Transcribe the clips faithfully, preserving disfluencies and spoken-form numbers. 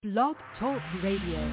Blog Talk Radio.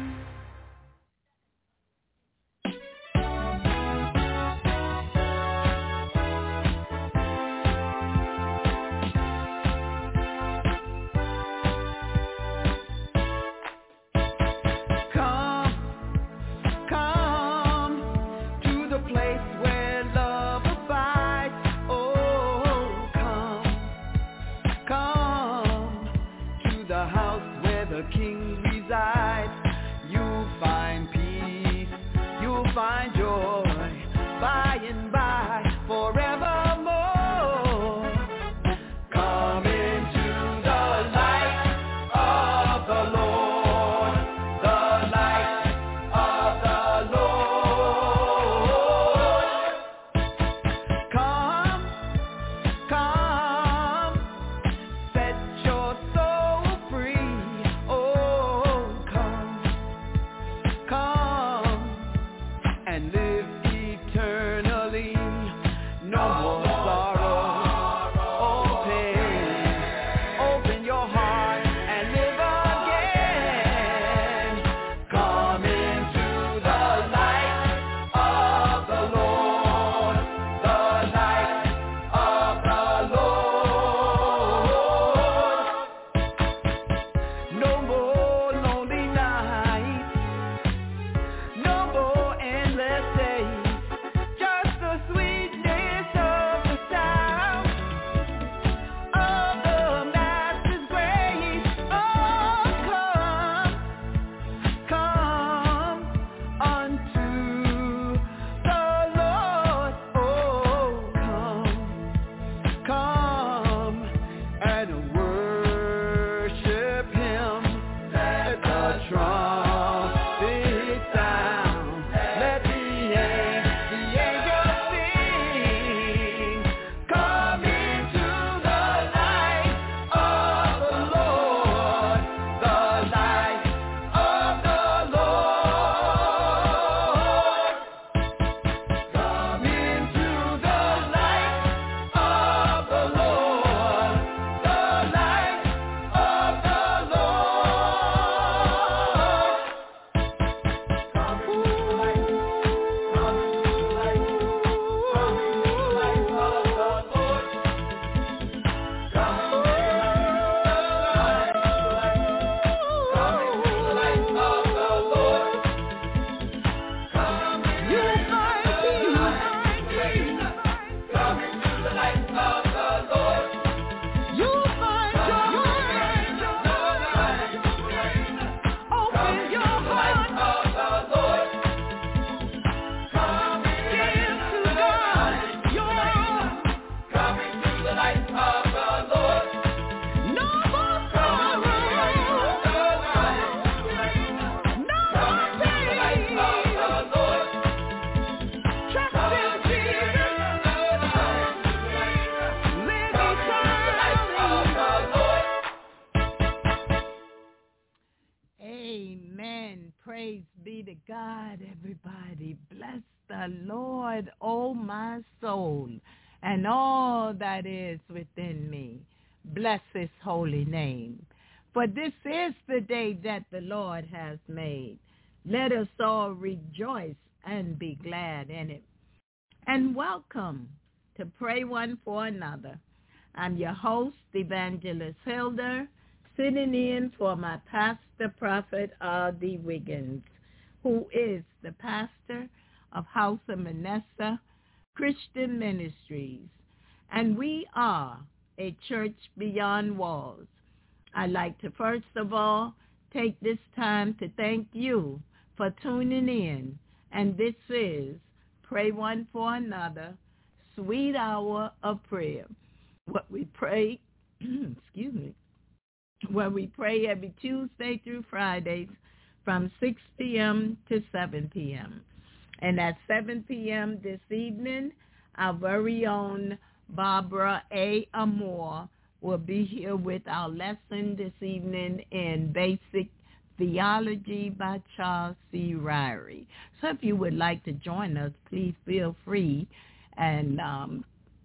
Bless his holy name. For this is the day that the Lord has made. Let us all rejoice and be glad in it. And welcome to Pray One for Another. I'm your host, Evangelist Hilda, sitting in for my pastor, Prophet R D. Wiggins, who is the pastor of House of Manasseh Christian Ministries. And we are a church beyond walls. I'd like to first of all take this time to thank you for tuning in. And this is Pray One for Another, Sweet Hour of Prayer. What we pray, excuse me, where we pray every Tuesday through Fridays from six p.m. to seven p.m. And at seven p.m. this evening, our very own Barbara A. Amore will be here with our lesson this evening in Basic Theology by Charles C. Ryrie. So if you would like to join us, please feel free and um,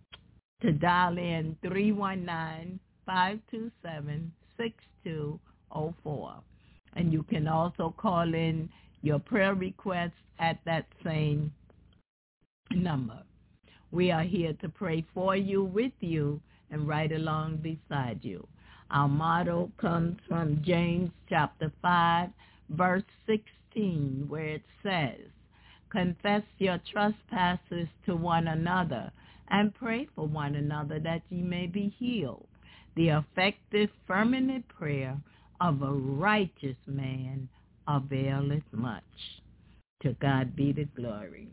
to dial in three one nine, five two seven, six two zero four. And you can also call in your prayer requests at that same number. We are here to pray for you, with you, and right along beside you. Our motto comes from James chapter five, verse sixteen, where it says, confess your trespasses to one another and pray for one another that ye may be healed. The effective, fervent prayer of a righteous man availeth much. To God be the glory.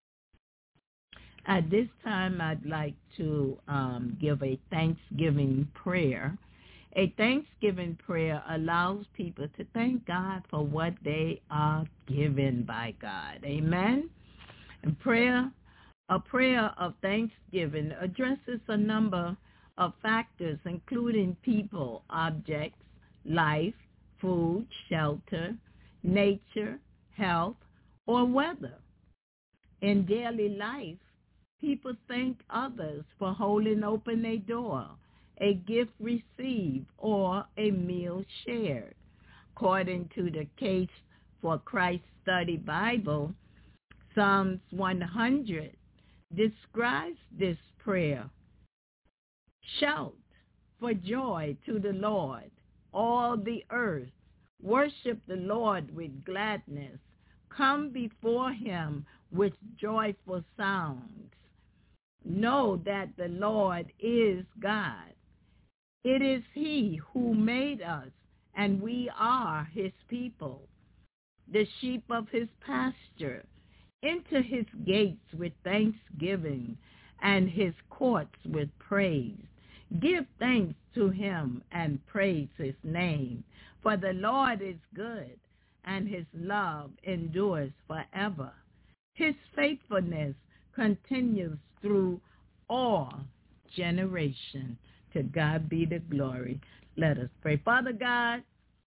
At this time, I'd like to um, give a Thanksgiving prayer. A Thanksgiving prayer allows people to thank God for what they are given by God. Amen? And prayer, a prayer of thanksgiving addresses a number of factors, including people, objects, life, food, shelter, nature, health, or weather. In daily life, people thank others for holding open a door, a gift received, or a meal shared. According to the Case for Christ Study Bible, Psalms one hundred describes this prayer. Shout for joy to the Lord, all the earth. Worship the Lord with gladness. Come before him with joyful sounds. Know that the Lord is God. It is he who made us, and we are his people, the sheep of his pasture. Enter his gates with thanksgiving and his courts with praise. Give thanks to him and praise his name. For the Lord is good, and his love endures forever. His faithfulness continues through all generations. To God be the glory. Let us pray. Father God,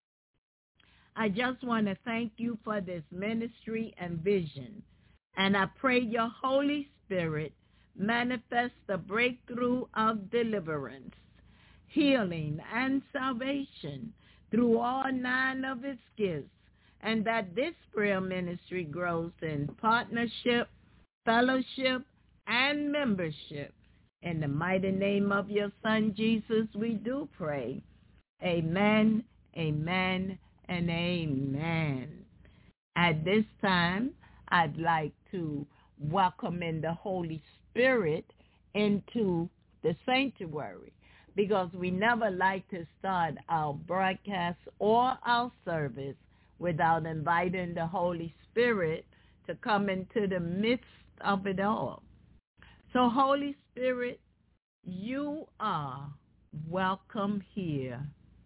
I just want to thank you for this ministry and vision. And I pray your Holy Spirit manifest the breakthrough of deliverance, healing, and salvation through all nine of its gifts, and that this prayer ministry grows in partnership, fellowship, and membership. In the mighty name of your Son, Jesus, we do pray. Amen, amen, and amen. At this time, I'd like to welcome in the Holy Spirit into the sanctuary, because we never like to start our broadcast or our service without inviting the Holy Spirit to come into the midst of it all. So, Holy Spirit, you are welcome here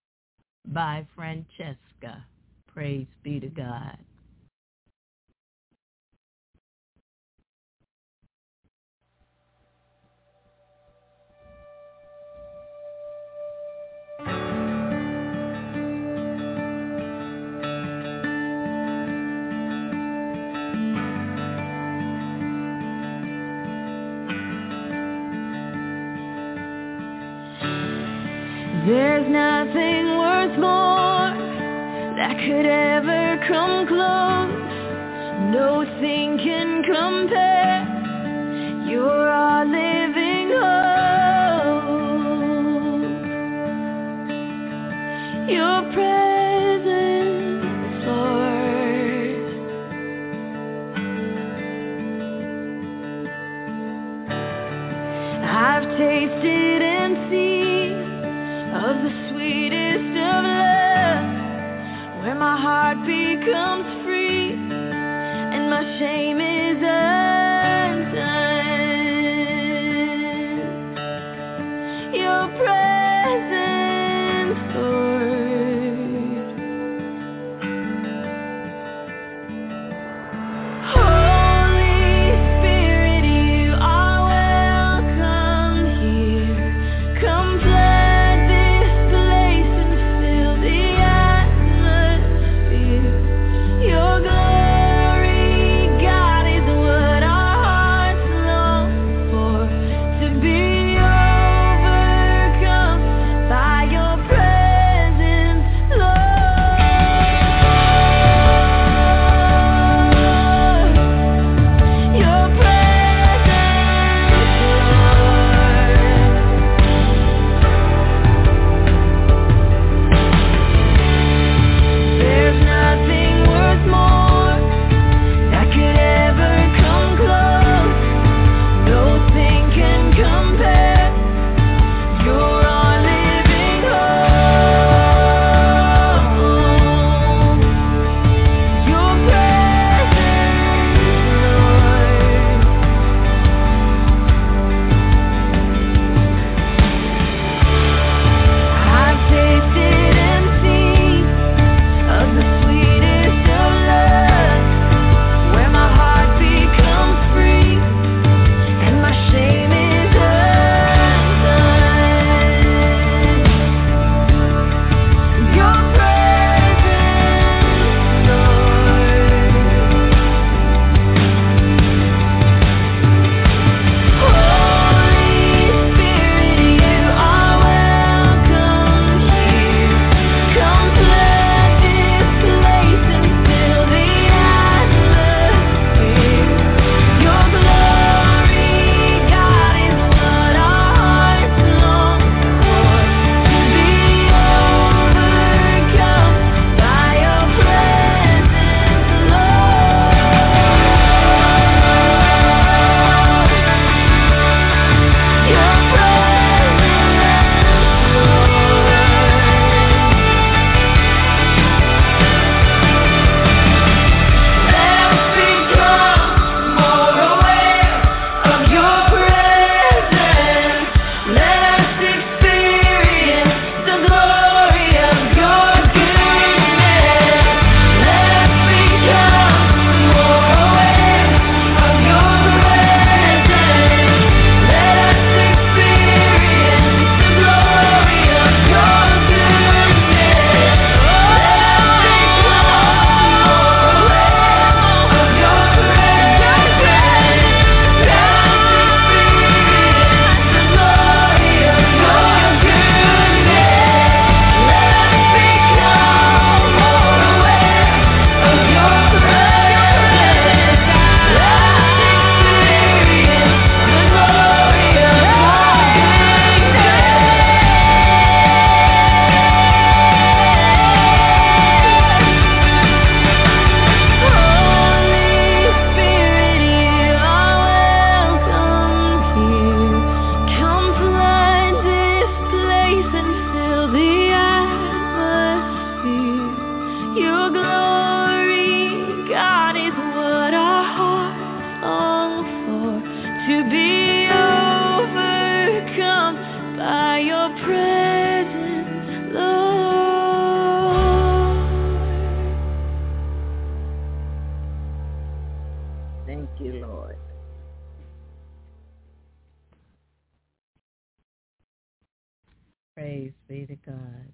by Francesca. Praise be to God. There's nothing worth more that could ever come close. Nothing can compare. You're our living hope. Your presence, Lord. I've tasted and seen of the sweetest of love, where my heart becomes free and my shame is undone. Your presence, Lord. Holy Spirit, you are welcome here. Come flood this place and fill the atmosphere. Your glory, God, Your glory, God, is what our hearts long for, to be overcome by your presence, Lord. Thank you, Lord. Praise be to God.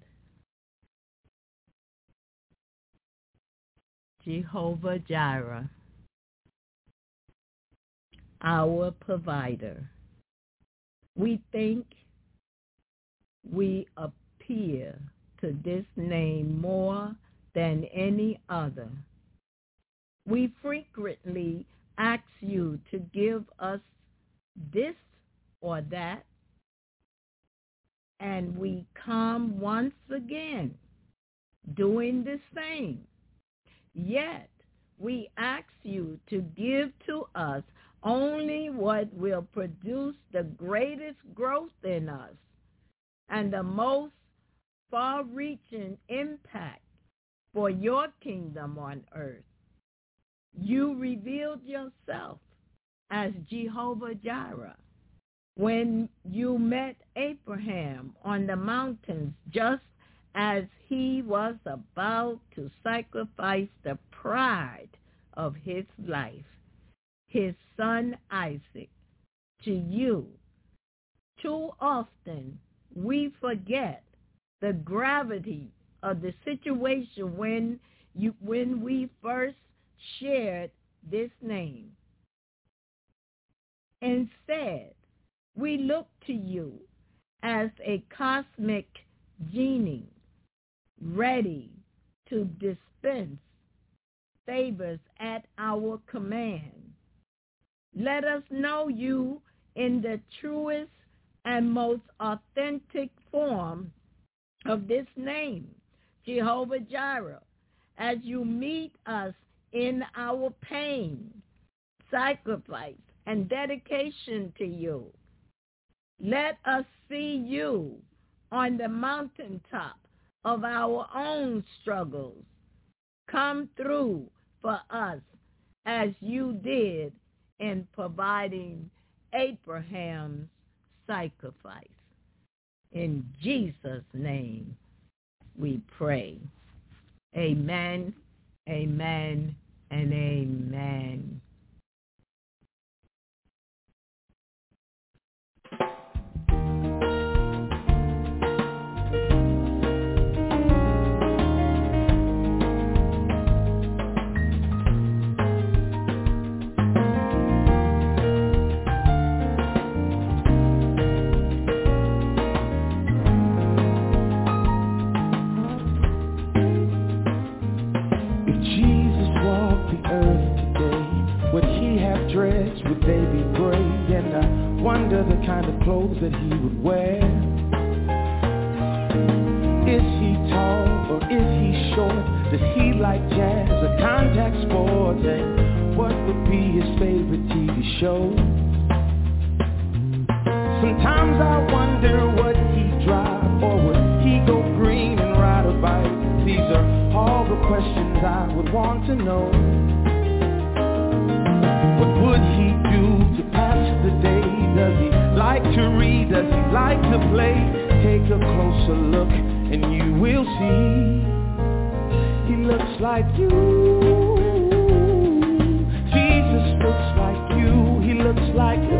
Jehovah Jireh, our provider. We think we appear to this name more than any other. We frequently ask you to give us this or that, and we come once again doing the same. Yet we ask you to give to us only what will produce the greatest growth in us and the most far-reaching impact for your kingdom on earth. You revealed yourself as Jehovah Jireh when you met Abraham on the mountains just as he was about to sacrifice the pride of his life, his son Isaac, to you. Too often we forget the gravity of the situation when you when we first shared this name. Instead, we look to you as a cosmic genie, ready to dispense favors at our command. Let us know you in the truest and most authentic form of this name, Jehovah Jireh, as you meet us in our pain, sacrifice, and dedication to you. Let us see you on the mountaintop of our own struggles. Come through for us as you did in providing Abraham's sacrifice. In Jesus' name we pray. Amen, amen, and amen. Would they be great? And I wonder the kind of clothes that he would wear. Is he tall or is he short? Does he like jazz or contact sports? And what would be his favorite T V show? Sometimes I wonder what he'd drive, or would he go green and ride a bike? These are all the questions I would want to know. What would he do to pass the day? Does he like to read? Does he like to play? Take a closer look and you will see he looks like you. Jesus looks like you. He looks like you.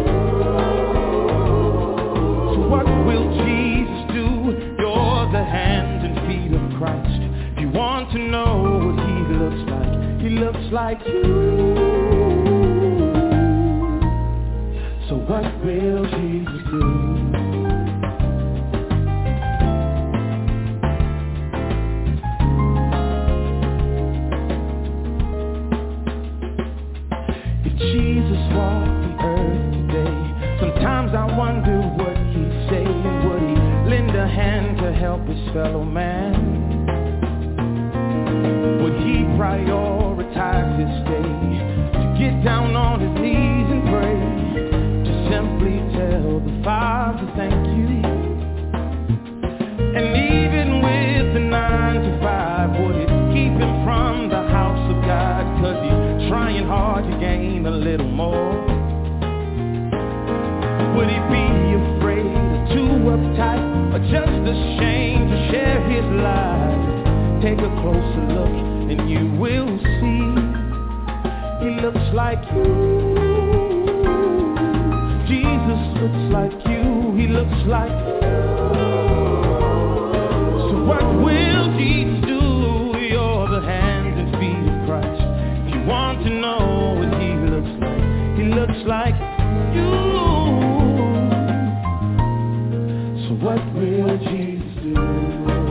So what will Jesus do? You're the hands and feet of Christ. If you want to know what he looks like, he looks like you. So what will Jesus do? If Jesus walked the earth today, sometimes I wonder what he'd say, and would he lend a hand to help his fellow man? Would he prioritize his day to get down on his knees and pray? Simply tell the Father thank you. And even with the nine to five, would it keep him little more? Would he be afraid or too uptight or just ashamed to share his life? Take a closer look and you will see he looks like you. Jesus looks like you. He looks like you. So what will Jesus do? You're the hands and feet of Christ. If you want to know what he looks like, he looks like you. So what will Jesus do?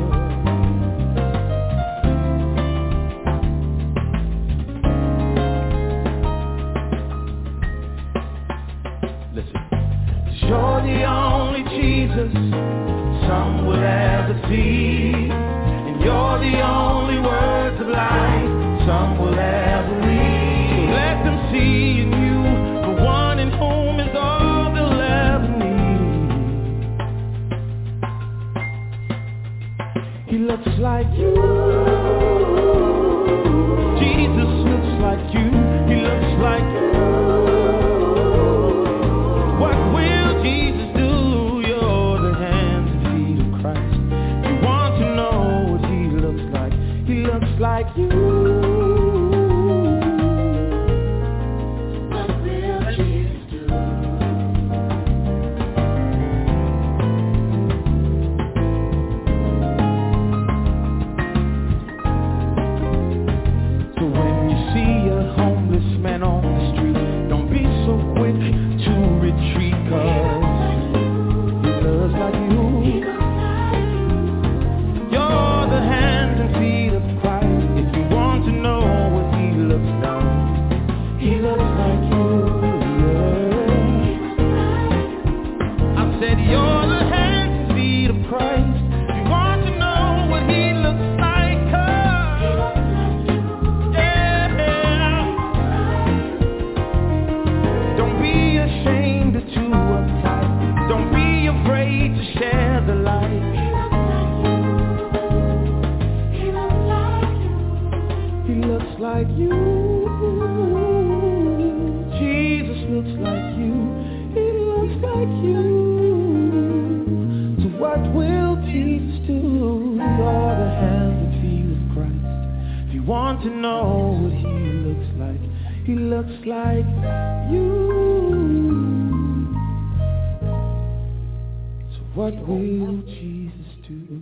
You're the only Jesus some will ever see, and you're the only words of life some will ever read. So let them see in you the one in whom is all they'll ever need. He looks like you. Jesus looks like you. He looks like you. Like you. What will Jesus do? So when you see a homeless man on the street, don't be so quick to retreat, 'cause he looks like you. You're the hands and feet of to know what he looks like. He looks like you, yeah. I said you're the hands and feet of Christ. You want to know what he looks like, 'cause, yeah. Don't be ashamed or too uptight. Don't be afraid to share the light. Like you, Jesus looks like you. He looks like you. So what will Jesus do? You're the hands and feet of Christ. If you want to know what he looks like, he looks like you. So what will Jesus do?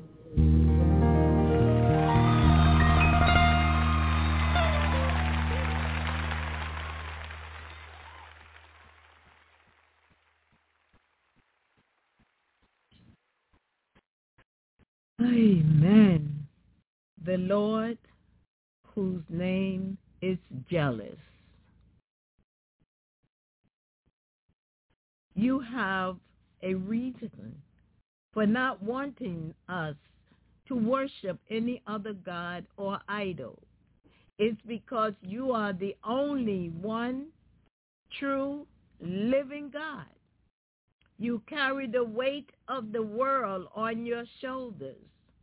Amen. The Lord, whose name is jealous. You have a reason for not wanting us to worship any other god or idol. It's because you are the only one true living God. You carry the weight of the world on your shoulders.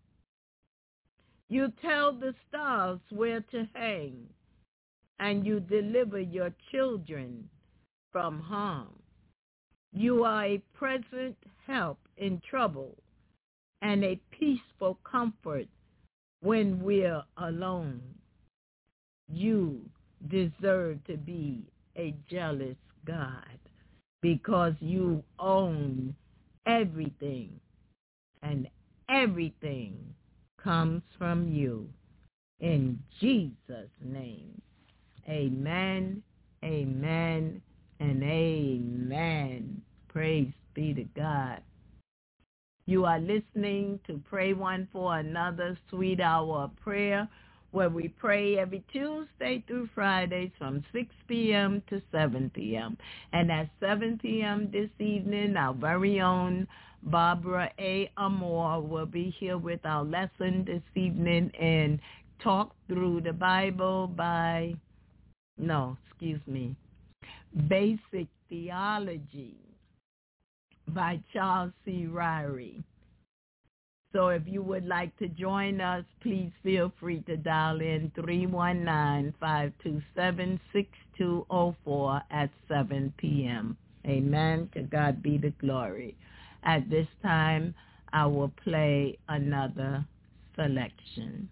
You tell the stars where to hang, and you deliver your children from harm. You are a present help in trouble and a peaceful comfort when we're alone. You deserve to be a jealous God, because you own everything, and everything comes from you. In Jesus' name, amen, amen, and amen. Praise be to God. You are listening to Pray One for Another, Sweet Hour of Prayer, where we pray every Tuesday through Fridays from six p.m. to seven p.m. And at seven p.m. this evening, our very own Barbara A. Amore will be here with our lesson this evening in Talk Through the Bible by, no, excuse me, Basic Theology by Charles C. Ryrie. So if you would like to join us, please feel free to dial in three one nine, five two seven, six two zero four at seven p.m. Amen. To God be the glory. At this time, I will play another selection.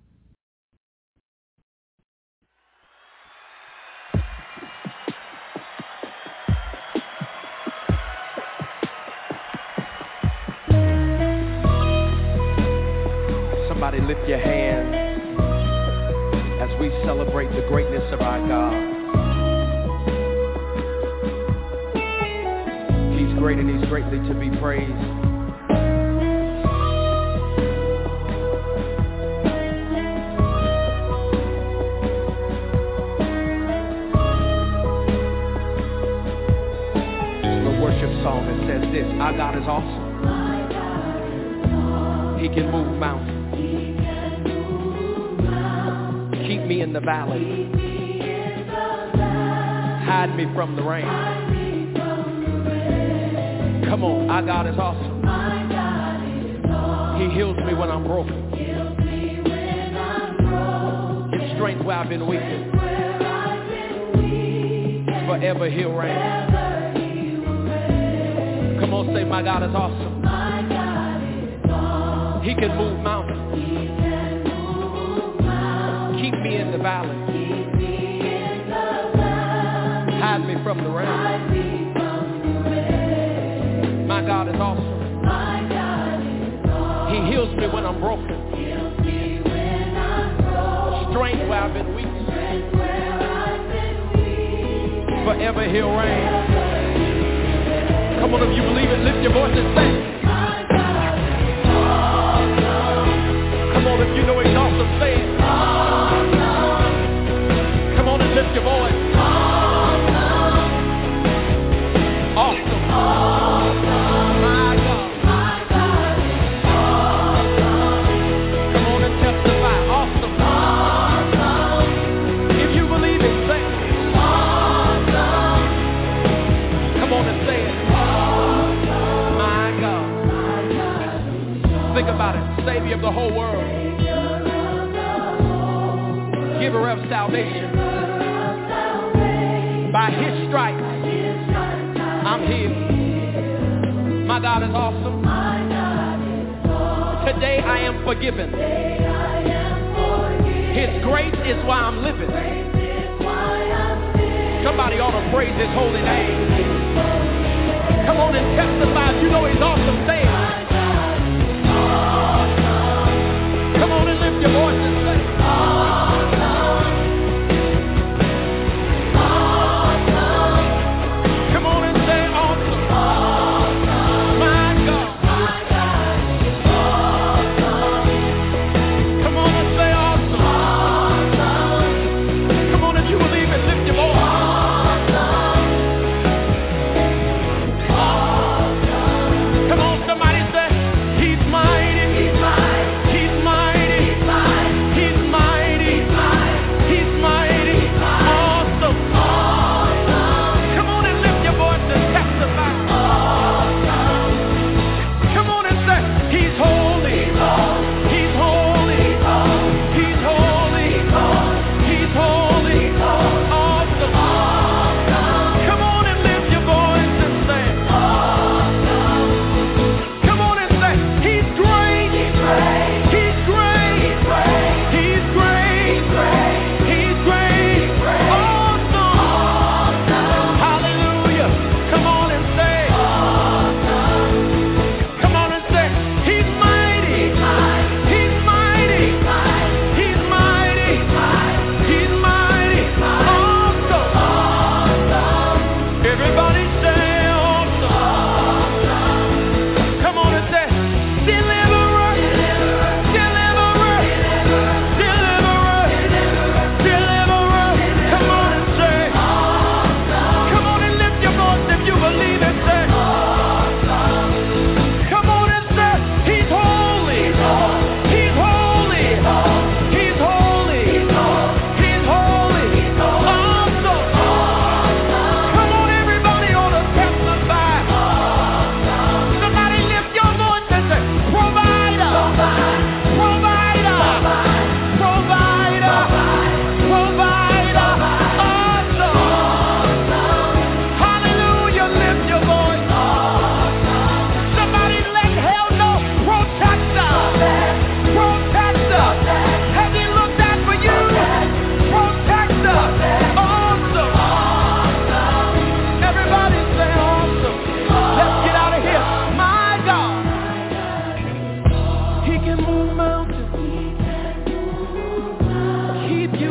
Somebody lift your hand as we celebrate the greatness of our God. He's great and he's greatly to be praised. The worship song that says this: our God is awesome. He can move mountains. Keep me in the valley. Hide me from the rain. Come on, our God is awesome. He heals me when I'm broken. Gives strength where I've been weak. Forever he'll reign. Come on, say, my God is awesome. He can move mountains. Keep me in the valley. Hide me from the rain. My God is awesome. He heals me when I'm broken. Strength where I've been weak. Forever he'll reign. Come on, if you believe it, lift your voice and say. Come on, if you know he's awesome, say it. Come on and lift your voice. Awesome. My God. Come on and testify. Awesome. If you believe it, say it. Come on and say it. My God. Think about it. Savior of the whole world. Giver of salvation. By his stripes, I'm healed. My God is awesome. Today I am forgiven. His grace is why I'm living. Somebody ought to praise his holy name. Come on and testify. If you know he's awesome, say it. Come on and lift your voice and say it. Come on, somebody say, he's mighty, he's mighty, he's mighty, he's mighty.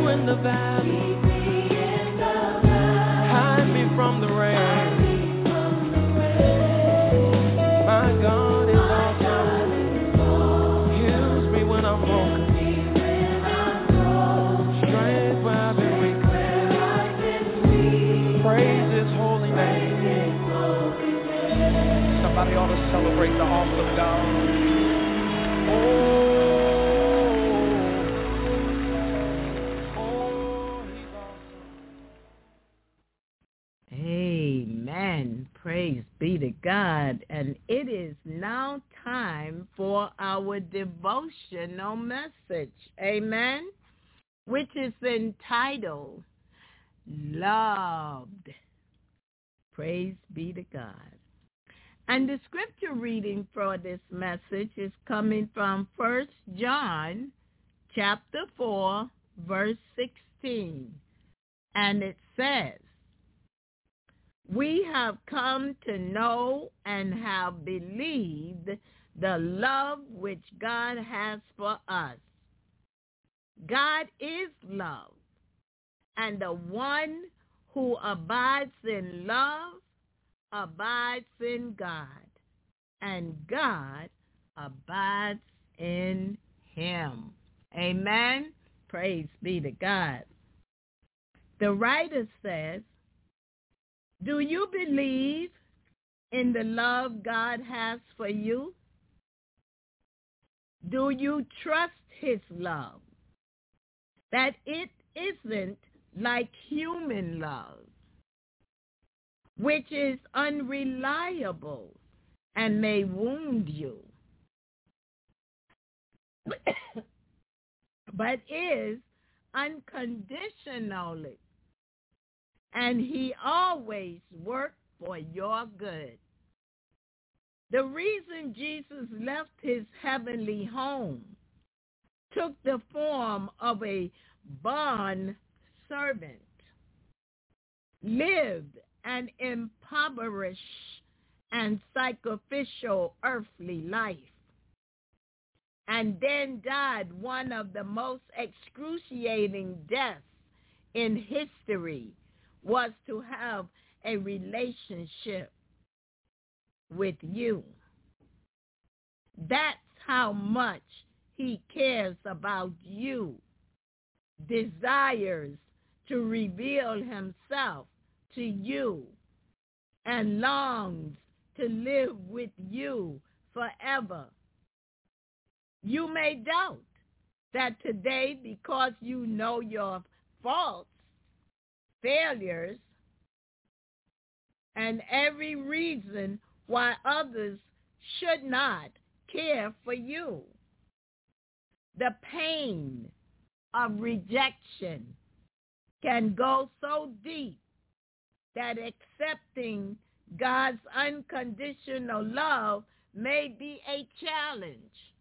in the valley. Hide me from the rain. My God is awesome. Heals me when I'm broken. Strength where I've been weak. Praise His holy name. Somebody ought to celebrate the awesome God. Oh. Praise be to God. And it is now time for our devotional message. Amen. Which is entitled, Loved. Praise be to God. And the scripture reading for this message is coming from First John chapter four, verse sixteen. And it says, we have come to know and have believed the love which God has for us. God is love, and the one who abides in love abides in God, and God abides in him. Amen. Praise be to God. The writer says, do you believe in the love God has for you? Do you trust his love? That it isn't like human love, which is unreliable and may wound you, but is unconditionally, and he always worked for your good. The reason Jesus left his heavenly home, took the form of a bond servant, lived an impoverished and sacrificial earthly life, and then died one of the most excruciating deaths in history, was to have a relationship with you. That's how much he cares about you, desires to reveal himself to you, and longs to live with you forever. You may doubt that today, because you know your faults, failures, and every reason why others should not care for you. The pain of rejection can go so deep that accepting God's unconditional love may be a challenge.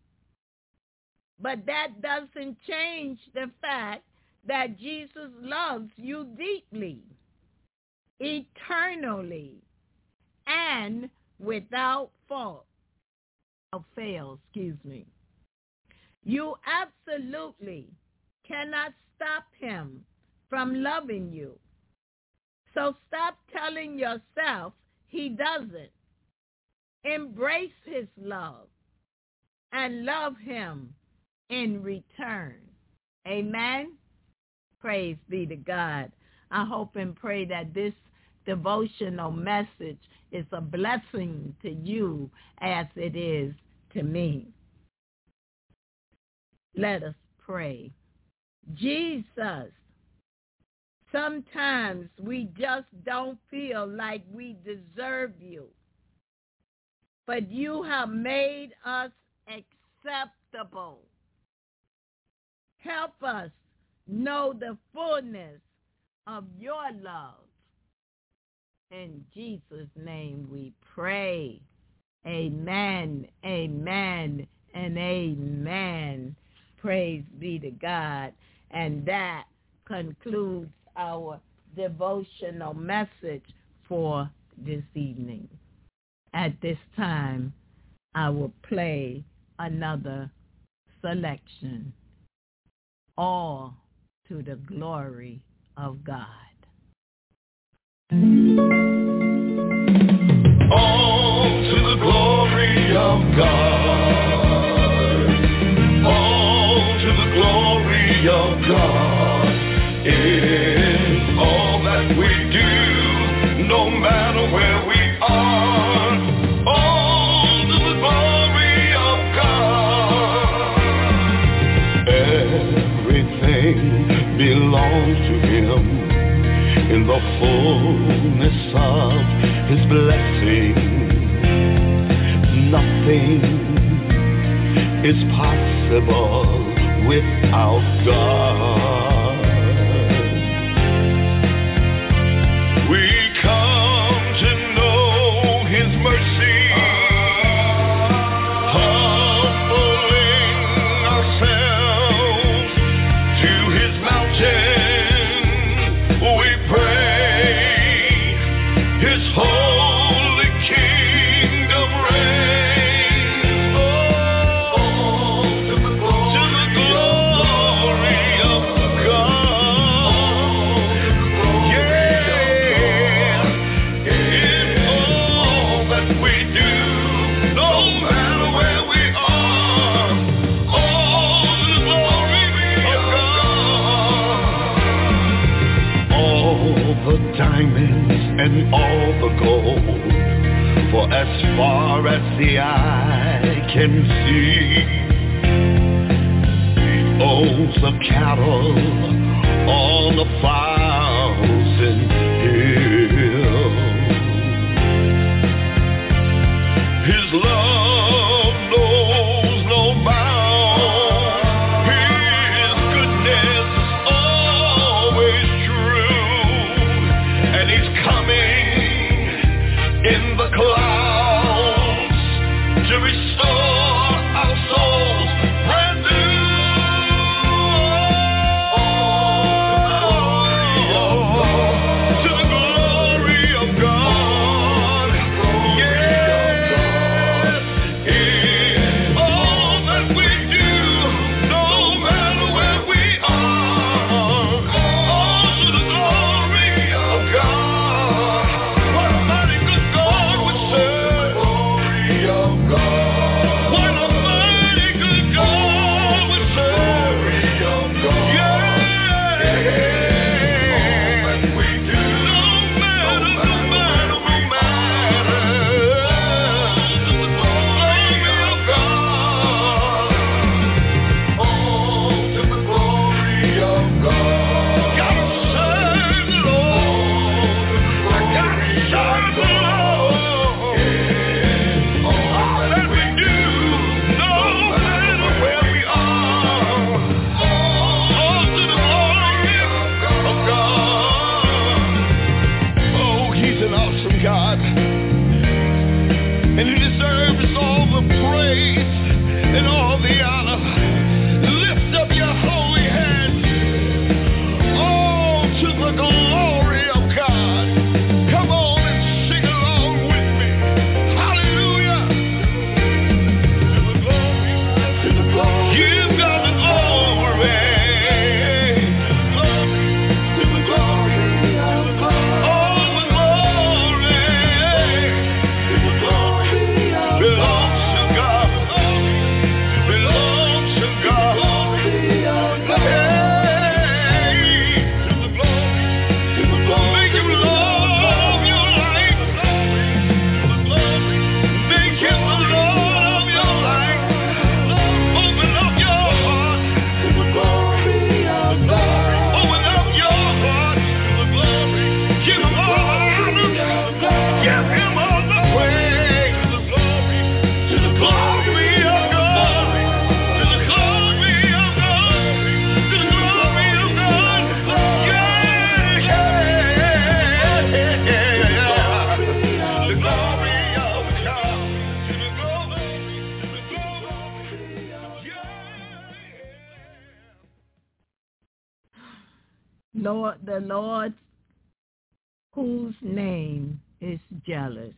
But that doesn't change the fact that Jesus loves you deeply, eternally, and without fault, or fail, excuse me. You absolutely cannot stop him from loving you. So stop telling yourself he doesn't. Embrace his love and love him in return. Amen. Praise be to God. I hope and pray that this devotional message is a blessing to you as it is to me. Let us pray. Jesus, sometimes we just don't feel like we deserve you, but you have made us acceptable. Help us know the fullness of your love. In Jesus' name we pray. Amen, amen, and amen. Praise be to God. And that concludes our devotional message for this evening. At this time, I will play another selection. All to the glory of God. All to the glory of God. All to the glory of God is all that we do, no matter where we are. All to the glory of God. Everything belongs to Him in the fullness of His blessing. Nothing is possible without God. We come to know His mercy, humbling ourselves to His mountain. We pray His holy kingdom reigns. Oh, to the glory of God. Yeah, in all that we do, no matter where we are. Oh, to the glory of God. All the diamonds and all the gold, for as far as the eye can see, He owns the cattle on a thousand hills. His love knows no bounds. His goodness is always true, and He's coming in the clouds to restore our souls brand new. To the glory of God. Yes, in all that we do, no matter where we are. Oh, to the glory of God. What a mighty good God we serve. What a mighty good God we serve. Yeah. We do. No matter, no matter, no matter. To the glory of God. Oh, to the glory of God. Gotta serve the Lord. I gotta serve the Lord. All that we do, no matter where we are. Oh, to the glory of God. Oh, He's an awesome God, and He deserves all the praise and all the honor. Lift up your holy hands. Oh, to the glory of God. Come on and sing along with me. Hallelujah. To the glory, to the glory. Give God the glory. To the glory of God. All the glory. To the glory of belongs to God. Belongs to God. Hey, to the glory, to the glory. Make Him love your life. To the glory. Make Him the Lord of your life. Open up your heart. To the glory of God. Open up your heart. To the glory. Give Him all the honor. Give Him all the praise. To the glory. To the glory of God. To the glory of God. To the glory of God. Yeah, yeah, yeah, yeah. To the glory of God. To the glory, to the glory, yeah. Lord, the Lord whose name is jealous.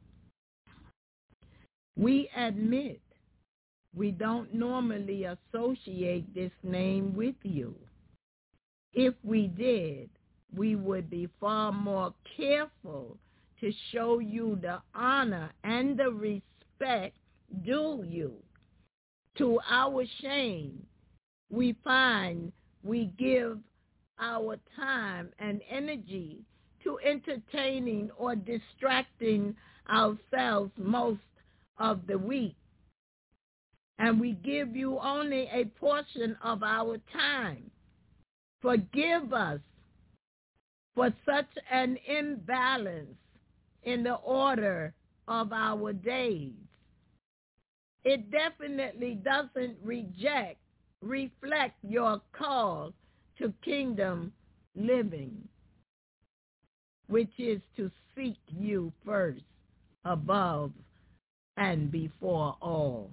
We admit we don't normally associate this name with you. If we did, we would be far more careful to show you the honor and the respect due you. To our shame, we find we give our time and energy to entertaining or distracting ourselves most of the week. And we give you only a portion of our time. Forgive us for such an imbalance in the order of our days. It definitely doesn't reject, reflect your call to kingdom living, which is to seek you first, above and before all.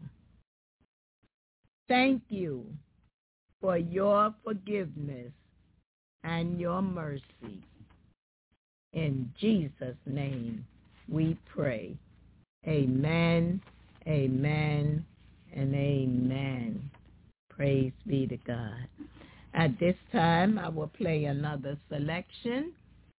Thank you for your forgiveness and your mercy. In Jesus' name we pray. Amen, amen, and amen. Praise be to God. At this time, I will play another selection.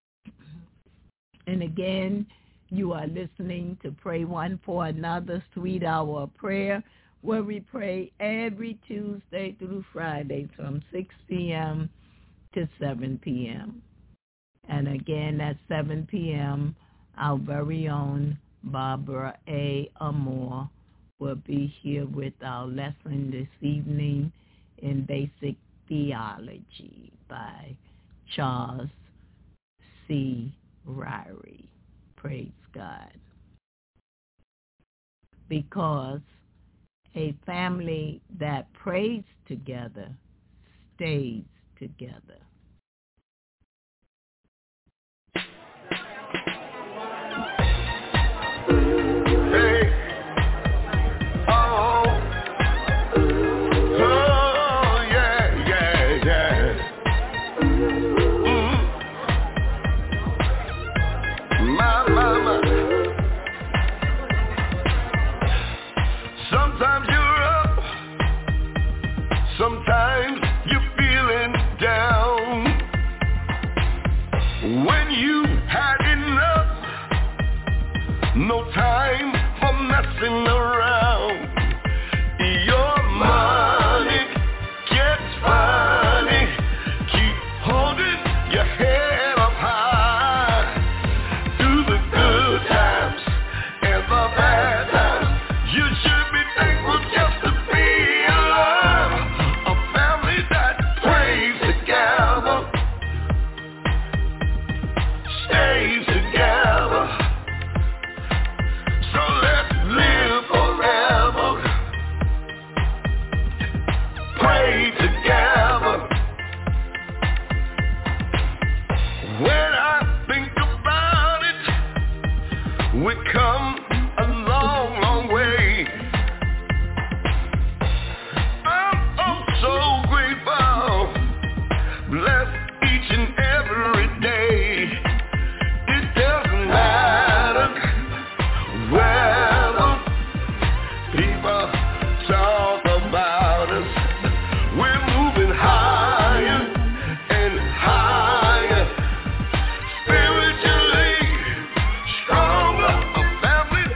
And again, you are listening to Pray One for Another, Sweet Hour of Prayer, where we pray every Tuesday through Friday from six p.m. to seven p.m. And again, at seven p.m., our very own Barbara A. Amore will be here with our lesson this evening in Basic Theology by Charles C. Ryrie. Praise God. Because a family that prays together stays together. Sometimes you're feeling down. When you had enough, no time for messing around. Your money gets funny. Keep holding your head up high. Through the good times and the bad times, you should be thankful just to be alive. Stays together, so let's live forever. Pray together. When I think about it, we come a long, long way. I'm oh so grateful, blessed each and every day. Family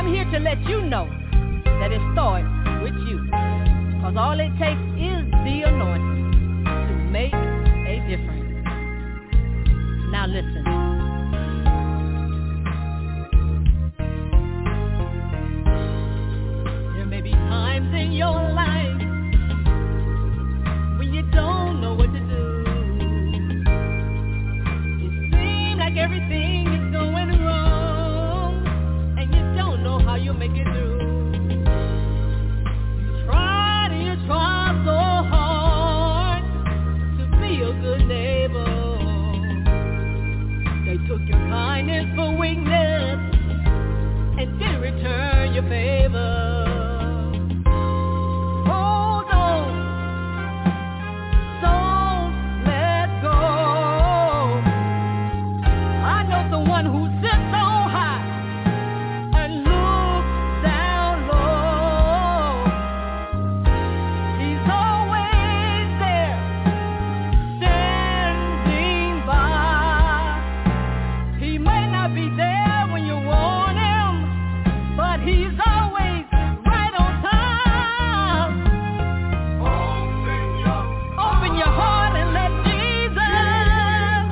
here to let you know that it starts with you. Because all it takes is the anointing to make a difference. Now listen. There may be times in your life when you don't know what to do. It seems like everything is going wrong and you don't know how you'll make it through. You tried and you tried so hard to be a good neighbor. They took your kindness for weakness and didn't return your favor. Hold on, don't let go. I know someone who sits on high and looks down low. He's always there, standing by. He may not be there when you want him, but he's always right on time. Open your, Open your heart and let Jesus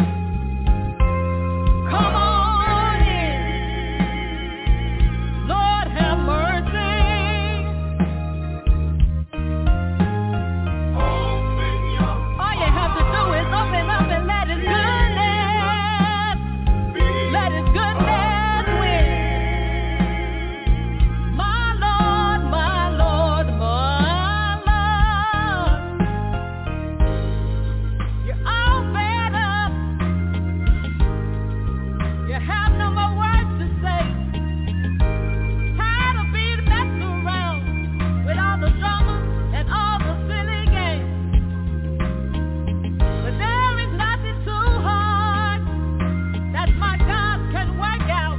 come on in. Lord have mercy. Open your, All you have to do is open up and let his goodness, let his goodness win. My Lord, my Lord, my Lord. You're all fed up. You have no more words to say. Tired of being messed around with all the drama and all the silly games. But there is nothing too hard that my God can work out.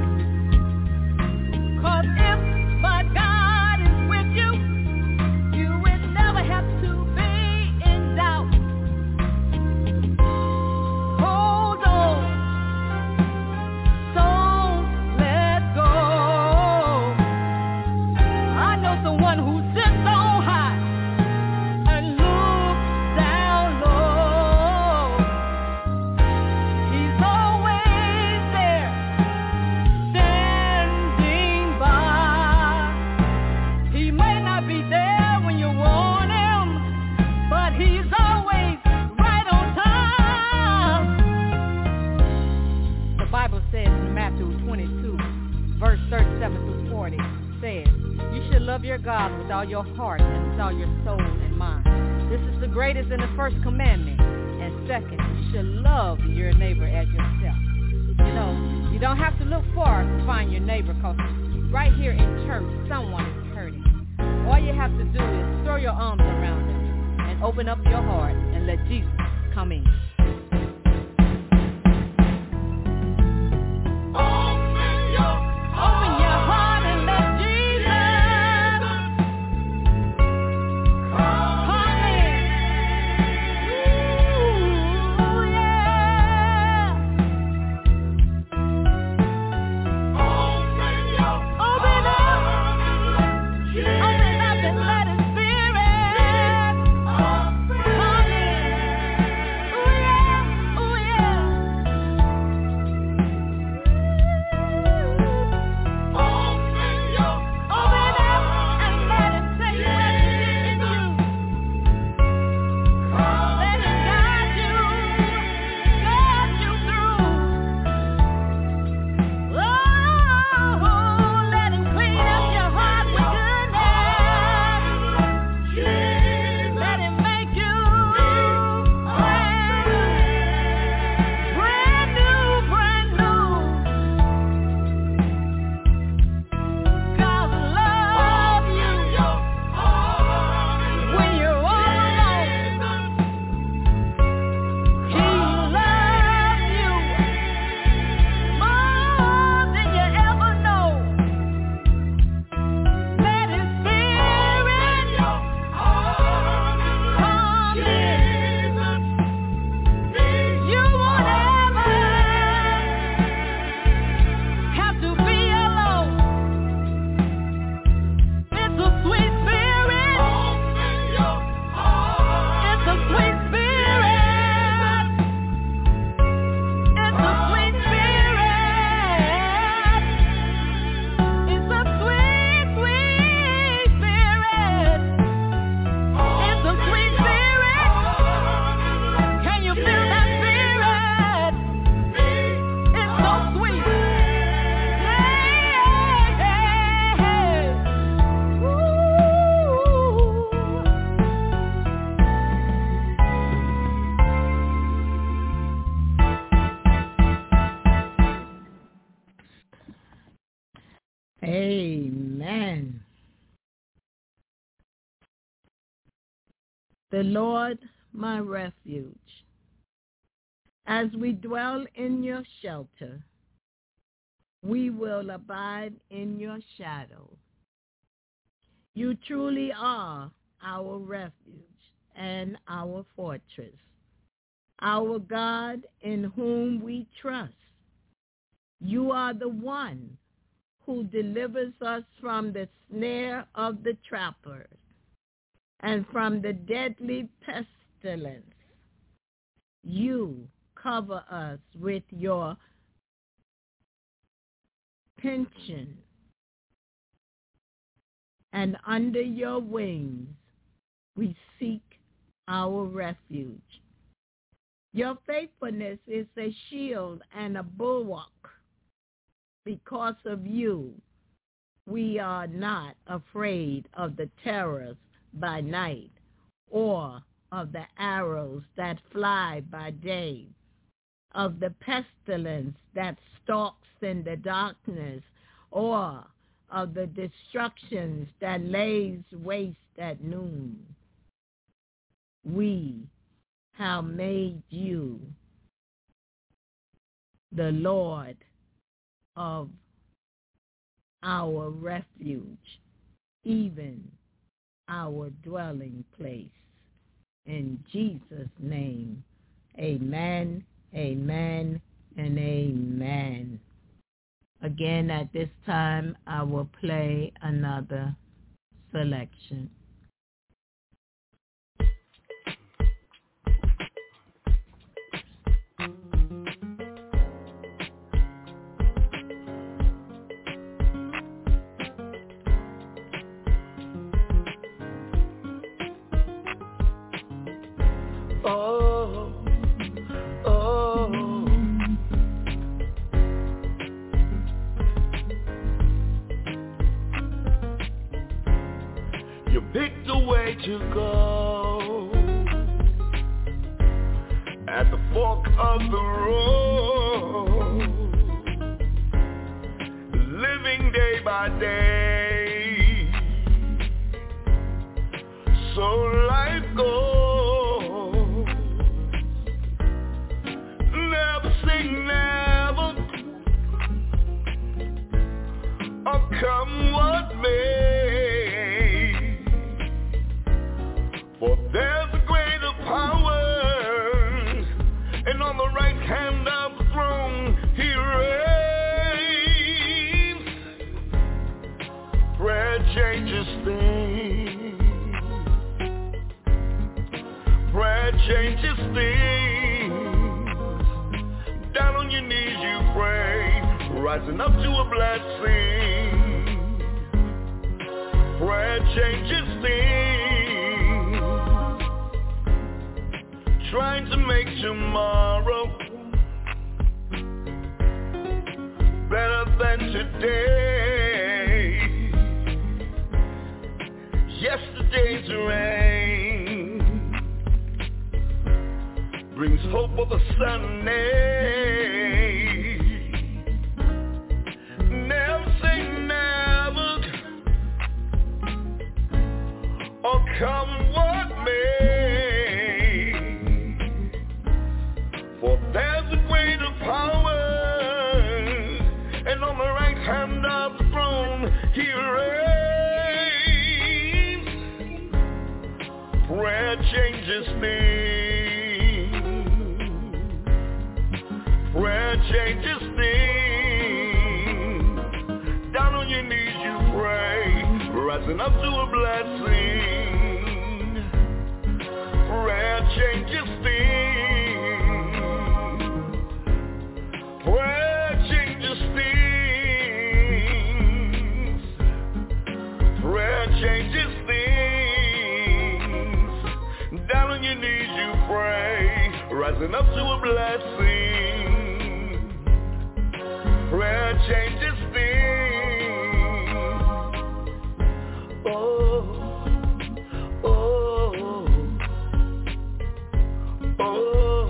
'Cause if my God is with you, you will never have to be in doubt. Hold on, don't let go. I know someone who sits on high and looks down low. He's always there, standing by. He may not be there when you want him, but he's always right on time. The Bible says in Matthew twenty-two, verse thirty-seven through forty, says, you should love your God with all your heart and with all your soul and mind. This is the greatest and the first commandment. And second, you should love your neighbor as yourself. You know, you don't have to look far to find your neighbor, because right here in church, someone is hurting. All you have to do is throw your arms around them and open up your heart and let Jesus come in. Open your heart and let Jesus come in. Ooh, yeah. Open your Open up. Open up and let his spirit come in. Ooh, yeah. Amen. The Lord, my refuge. As we dwell in your shelter, we will abide in your shadow. You truly are our refuge and our fortress, our God in whom we trust. You are the one who delivers us from the snare of the trappers and from the deadly pestilence. You cover us with your pension, and under your wings we seek our refuge. Your faithfulness is a shield and a bulwark. Because of you, we are not afraid of the terrors by night or of the arrows that fly by day, of the pestilence that stalks in the darkness, or of the destructions that lays waste at noon. We have made you the Lord of our refuge, even our dwelling place. In Jesus' name, amen, amen, and amen. Again, at this time, I will play another selection. Oh, oh. You picked a way to go at the fork of the road, living day by day, so life goes. Come what may, for there's a greater power, and on the right hand of the throne he reigns. Prayer changes things. Prayer changes things. Down on your knees you pray, rising up to a blessing. Prayer changes things, trying to make tomorrow better than today. Yesterday's rain brings hope of a Sunday. Never say never, or come what may, for there's a greater power, and on the right hand of the throne he reigns. Prayer changes things. Prayer changes things. Down on your knees you pray, rising up to a blessing. Prayer changes things. Prayer changes things. Prayer changes things. Down on your knees you pray, rising up to a blessing. Prayer changes things. Oh, oh, oh,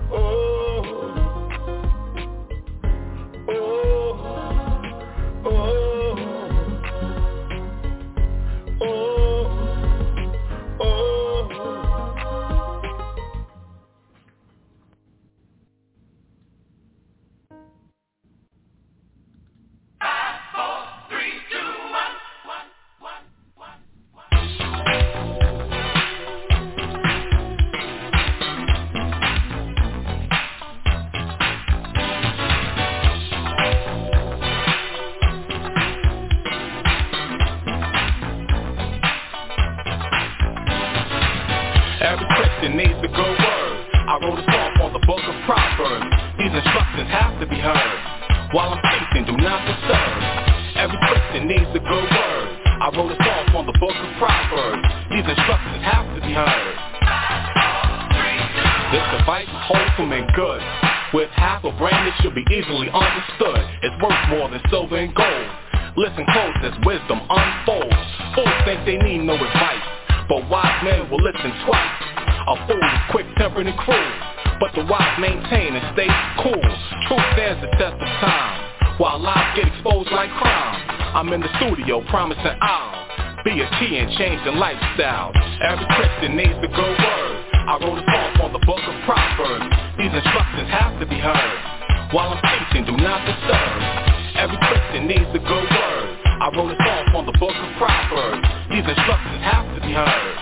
oh, oh, oh. should be easily understood. It's worth more than silver and gold. Listen close as wisdom unfolds. Fools think they need no advice, but wise men will listen twice. A fool is quick-tempered and cruel, but the wise maintain and stay cool. Truth stands the test of time, while lies get exposed like crime. I'm in the studio promising I'll be a key in changing lifestyle. Every Christian needs the good word. I wrote a song on the book of Proverbs. These instructions have to be heard. While I'm teaching, do not disturb. Every Christian needs the good word. I wrote a song on the book of Proverbs. These instructions have to be heard.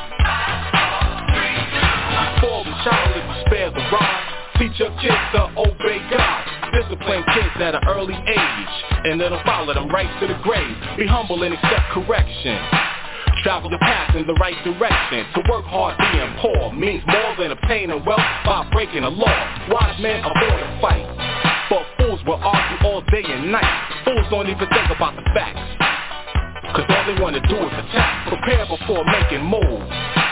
For the child, if you spare the rod, teach your kids to obey God. Discipline kids at an early age, and it'll follow them right to the grave. Be humble and accept correction. Travel your path in the right direction. To work hard being poor means more than obtaining wealth by breaking the law. Wise men avoid a fight, but fools will argue all day and night. Fools don't even think about the facts, cause all they wanna do is attack. Prepare before making moves.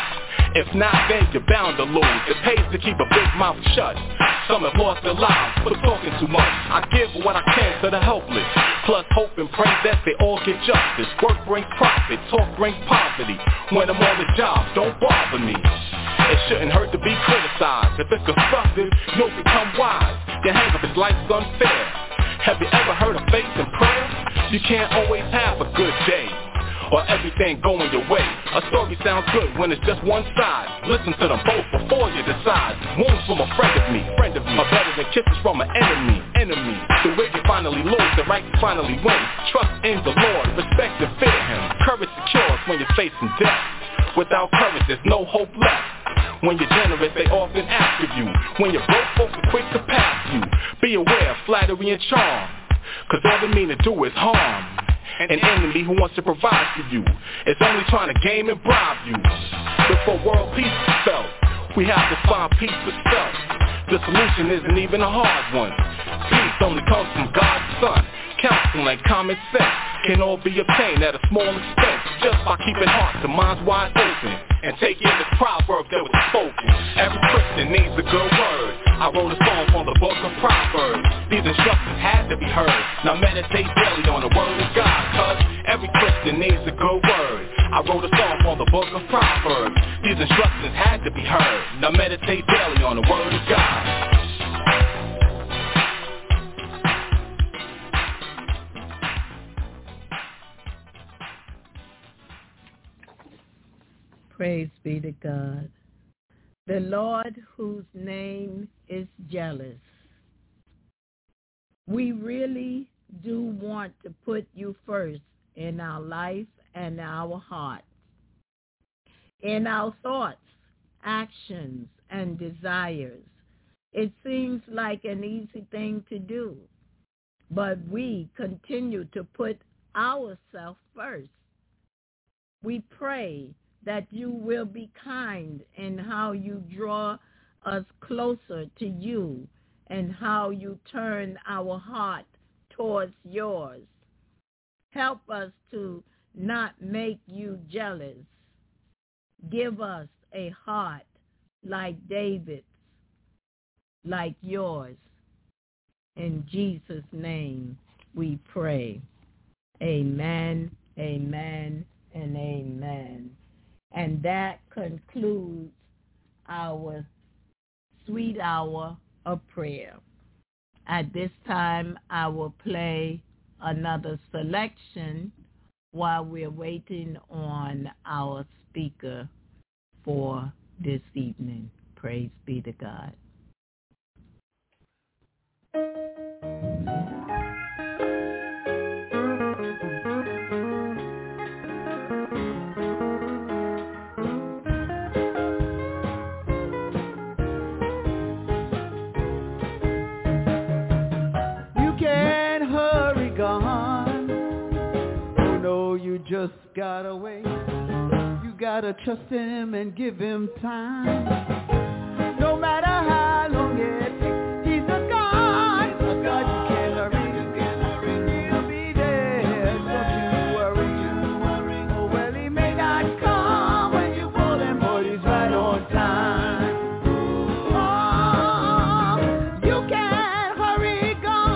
If not, then you're bound to lose. It pays to keep a big mouth shut. Some have lost their lives for talking too much. I give what I can to the helpless, plus hope and pray that they all get justice. Work brings profit, talk brings poverty. When I'm on the job, don't bother me. It shouldn't hurt to be criticized. If it's constructive, you'll become wise. Your hang up is life's unfair. Have you ever heard of faith and prayer? You can't always have a good day, or everything going your way. A story sounds good when it's just one side. Listen to them both before you decide. Wounds from a friend of me, friend of me, are better than kisses from an enemy, enemy. The wicked finally lose, the right finally win. Trust in the Lord, respect and fear Him. Courage secures when you're facing death. Without courage, there's no hope left. When you're generous, they often ask of you. When you're broke, folks are quick to pass you. Be aware of flattery and charm, cause all they mean to do is harm. An enemy who wants to provide for you is only trying to game and bribe you. Before world peace is felt, we have to find peace with self. The solution isn't even a hard one. Peace only comes from God's Son. Counsel and common sense can all be obtained at a small expense, just by keeping hearts and minds wide open and take in this proverb that was spoken. Every Christian needs a good word. I wrote a song on the book of Proverbs. These instructions had to be heard. Now meditate daily on the word of God, cause every Christian needs a good word. I wrote a song on the book of Proverbs. These instructions had to be heard. Now meditate daily on the word of God. Praise be to God. The Lord whose name is jealous. We really do want to put you first in our life and our heart, in our thoughts, actions, and desires. It seems like an easy thing to do, but we continue to put ourselves first. We pray that you will be kind in how you draw us closer to you and how you turn our heart towards yours. Help us to not make you jealous. Give us a heart like David's, like yours. In Jesus' name we pray. Amen, amen, and amen. And that concludes our sweet hour of prayer. At this time, I will play another selection while we're waiting on our speaker for this evening. Praise be to God. Just gotta wait. You gotta trust Him and give Him time. No matter how long it takes, He's a God, a God you can't hurry. He'll be there. Don't you worry. Oh well, He may not come when you pull Him, but He's right on time. Oh, you can't hurry God.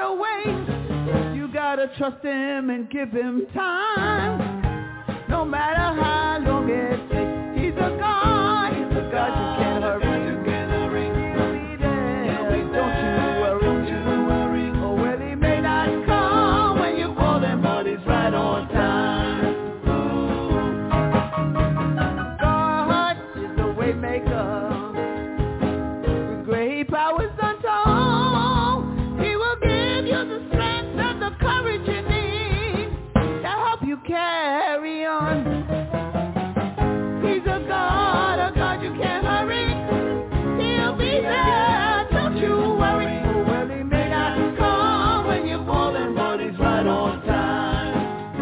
gotta wait. You gotta trust him and give him time. No matter how long it takes, he's a God. He's a God you can't hurry. He'll be there. Don't you worry. Don't you worry. Oh, well, he may not come when you call him, but he's right on time. God is the way maker. With great powers untold, he will give you the strength and the courage you need to help you carry on. He's a God, a God you can't hurry. He'll be there, don't you worry. Oh, well, he may not come when you call him, but he's right on time.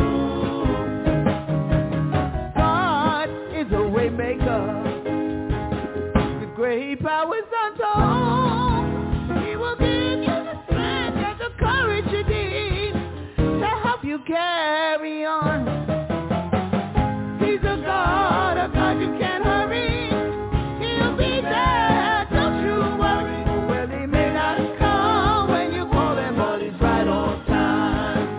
God is a way maker. With great powers untold, he will give you the strength and the courage you need to help you carry on. He's a God, a God you can't hurry. He'll be there, don't you worry. Well, he may not come when you call him, but he's right on time.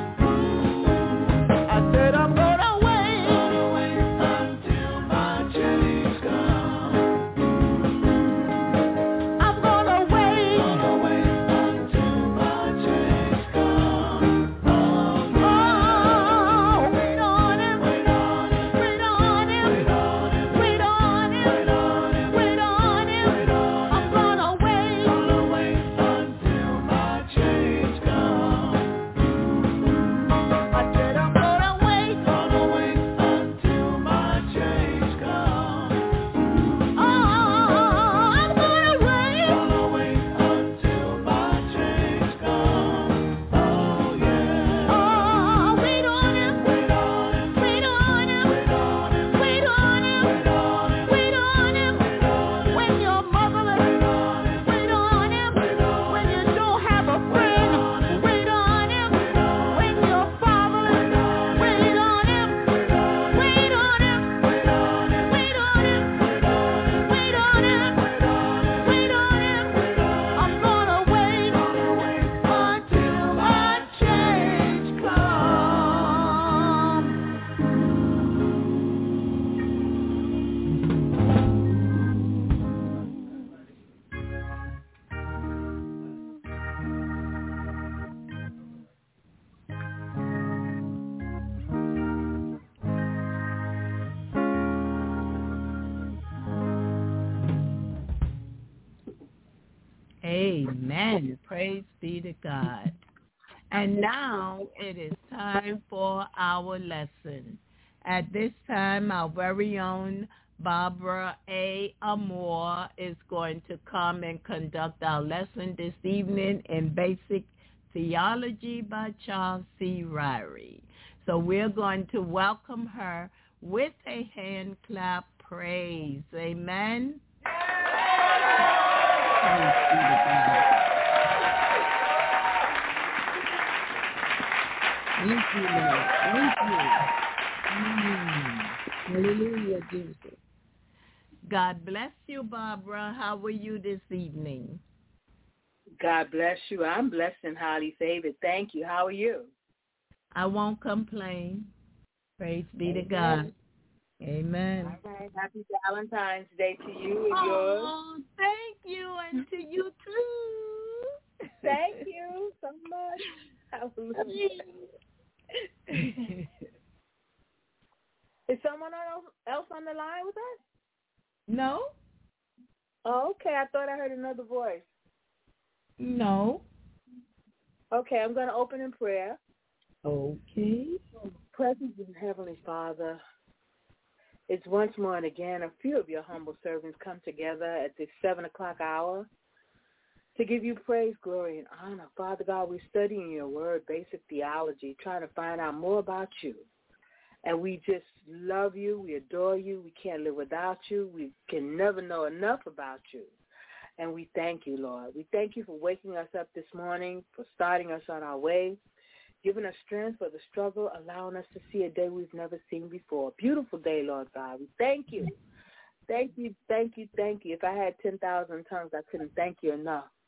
I said I'm gonna wait, gonna wait until my change comes. I'm gonna wait, gonna wait until my change comes. Oh, wait on him, wait on him, wait on him, wait on him, wait on him, wait on him, wait on him, wait on him. I'm gonna wait, gonna wait until my change comes. I said I'm gonna wait, gonna wait until my change comes. Oh, I'm gonna wait, gonna wait until my change comes. Oh yeah. Oh, wait on him, wait on him, wait on him, wait on him, wait on him, wait on him, wait on him, wait on him. When you're motherless, wait on him, wait on him, wait on him. When you don't have a friend, wait on him, wait on him. When you're fatherless, wait on him, wait on him, wait on him, wait on him, wait on him, wait on him, wait on him, wait on him, wait on him. I'm gonna wait, gonna wait until my change comes. Amen. Praise be to God. And now it is time for our lesson. At this time, our very own Barbara A. Amore is going to come and conduct our lesson this evening in Basic Theology by Charles C. Ryrie. So we're going to welcome her with a hand clap praise. Amen. Praise be to God. Thank you, Lord. Thank you. Mm. Hallelujah, Jesus. God bless you, Barbara. How are you this evening? God bless you. I'm blessed and highly favored. Thank you. How are you? I won't complain. Praise be to God. Amen. All right. Happy Valentine's Day to you and yours. Oh, thank you, and to you too. Thank you so much. Hallelujah. Is someone else on the line with us? No. Oh, okay. I thought I heard another voice. No. Okay, I'm going to open in prayer. Okay. Present in Heavenly Father, it's once more and again a few of your humble servants come together at this seven o'clock hour to give you praise, glory, and honor. Father God, we're studying your word, basic theology, trying to find out more about you. And we just love you. We adore you. We can't live without you. We can never know enough about you. And we thank you, Lord. We thank you for waking us up this morning, for starting us on our way, giving us strength for the struggle, allowing us to see a day we've never seen before. Beautiful day, Lord God. We thank you. Thank you, thank you, thank you. If I had ten thousand tongues, I couldn't thank you enough.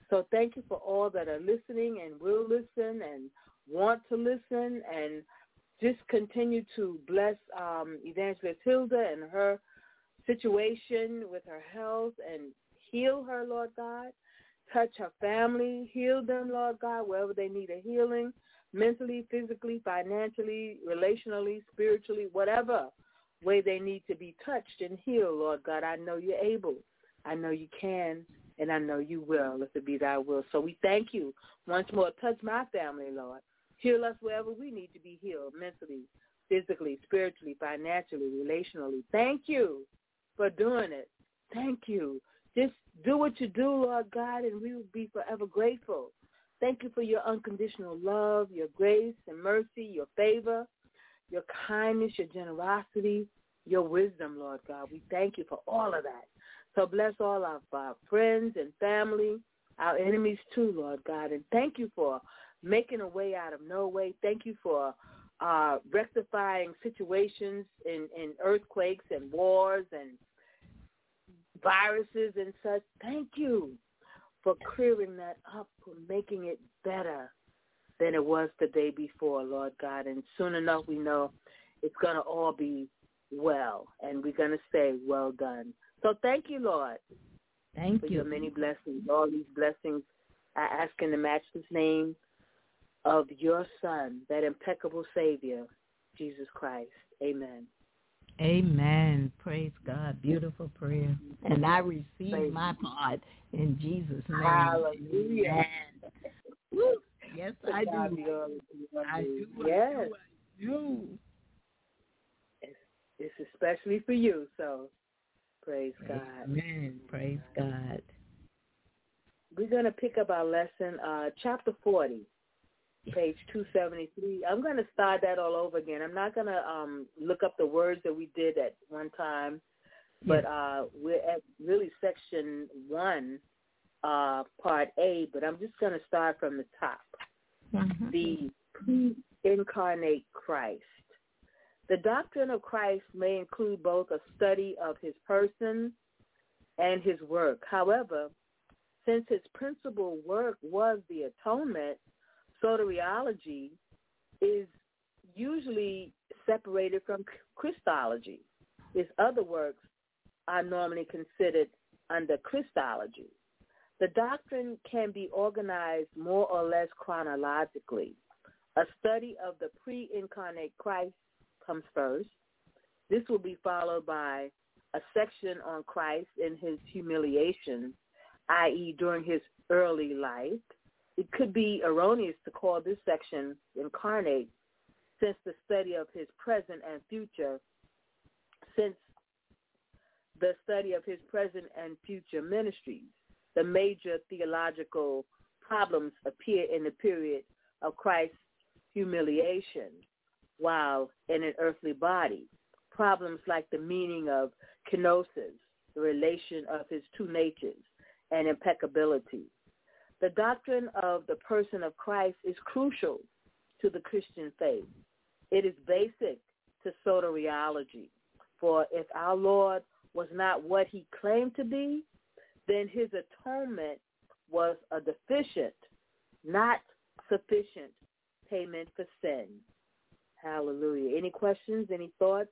So thank you for all that are listening and will listen and want to listen, and just continue to bless um, Evangelist Hilda and her situation with her health and heal her, Lord God. Touch her family, heal them, Lord God, wherever they need a healing, mentally, physically, financially, relationally, spiritually, whatever way they need to be touched and healed, Lord God. I know you're able. I know you can, and I know you will, if it be thy will. So we thank you once more. Touch my family, Lord. Heal us wherever we need to be healed, mentally, physically, spiritually, financially, relationally. Thank you for doing it. Thank you. Just do what you do, Lord God, and we will be forever grateful. Thank you for your unconditional love, your grace and mercy, your favor, your kindness, your generosity, your wisdom, Lord God. We thank you for all of that. So bless all of our friends and family, our enemies too, Lord God. And thank you for making a way out of no way. Thank you for uh, rectifying situations in, in earthquakes and wars and viruses and such. Thank you for clearing that up, for making it better than it was the day before, Lord God. And soon enough, we know it's going to all be well, and we're going to say, well done. So thank you, Lord. Thank for you. your many blessings. All these blessings I ask in the matchless name of your Son, that impeccable Savior, Jesus Christ. Amen. Amen. Praise God. Beautiful prayer. And I receive Praise my part in Jesus' name. Hallelujah. Amen. Woo. Yes, To I God do. be all the glory. I do. Yes. I do. I do. It's, it's especially for you, so praise God. Amen. Praise God. We're going to pick up our lesson, uh, chapter forty, page two seventy-three. I'm going to start that all over again. I'm not going to um, look up the words that we did at one time, but uh, we're at really section one, uh, part A, but I'm just going to start from the top. Mm-hmm. The pre-incarnate Christ. The doctrine of Christ may include both a study of his person and his work. However, since his principal work was the atonement, soteriology is usually separated from Christology. His other works are normally considered under Christology. The doctrine can be organized more or less chronologically. A study of the pre-incarnate Christ comes first. This will be followed by a section on Christ in his humiliation, that is during his early life. It could be erroneous to call this section incarnate, since the study of his present and future, since the study of his present and future ministries, the major theological problems appear in the period of Christ's humiliation while in an earthly body. Problems like the meaning of kenosis, the relation of his two natures, and impeccability. The doctrine of the person of Christ is crucial to the Christian faith. It is basic to soteriology, for if our Lord was not what he claimed to be, then his atonement was a deficient, not sufficient payment for sin. Hallelujah. Any questions, any thoughts?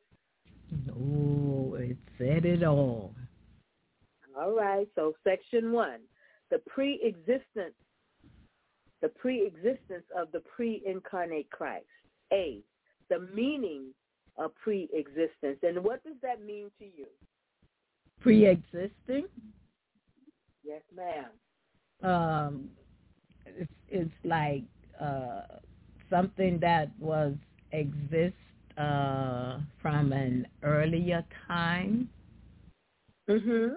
No, it said it all. All right, so section one, the pre-existence, the pre-existence of the pre-incarnate Christ. A, the meaning of pre-existence. And what does that mean to you? Pre-existing? Yes, ma'am. Um, it's, it's like uh, something that was exist uh, from an earlier time. Mm-hmm.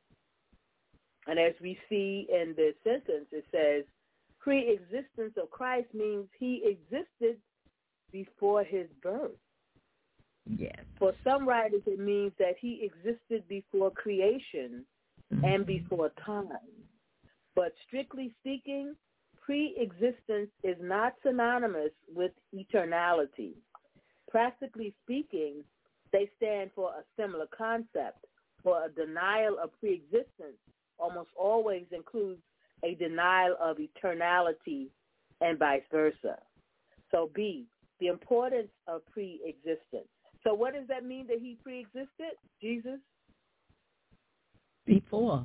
And as we see in the sentence, it says, pre-existence of Christ means he existed before his birth. Yes. For some writers, it means that he existed before creation mm-hmm. and before time. But strictly speaking, pre-existence is not synonymous with eternality. Practically speaking, they stand for a similar concept, for a denial of pre-existence almost always includes a denial of eternality, and vice versa. So B, the importance of pre-existence. So what does that mean that he pre-existed, Jesus? Before.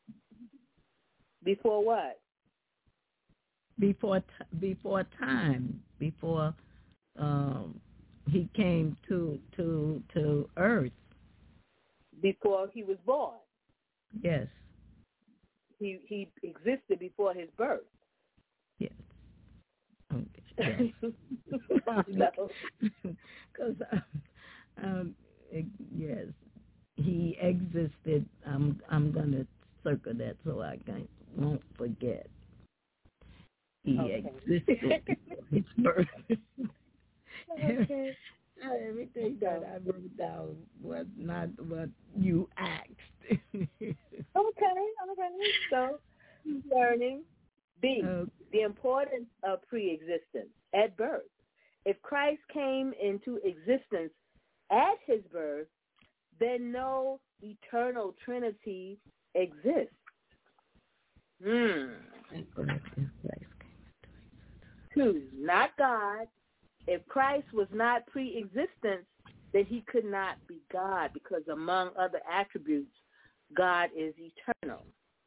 Before what? Before t- before time, before um, he came to to to earth. Before he was born. Yes. He he existed before his birth. Yes. Okay. Yes. No. Because um, um, it, yes, he existed. I'm I'm gonna circle that so I can't won't forget. He Okay. existed before his birth. Okay. Everything that I wrote down was not what you asked. Okay, okay. So, learning. B, Okay. the importance of pre-existence at birth. If Christ came into existence at his birth, then no eternal Trinity exists. Hmm. Two, not God. If Christ was not pre-existence, then he could not be God, because among other attributes, God is eternal.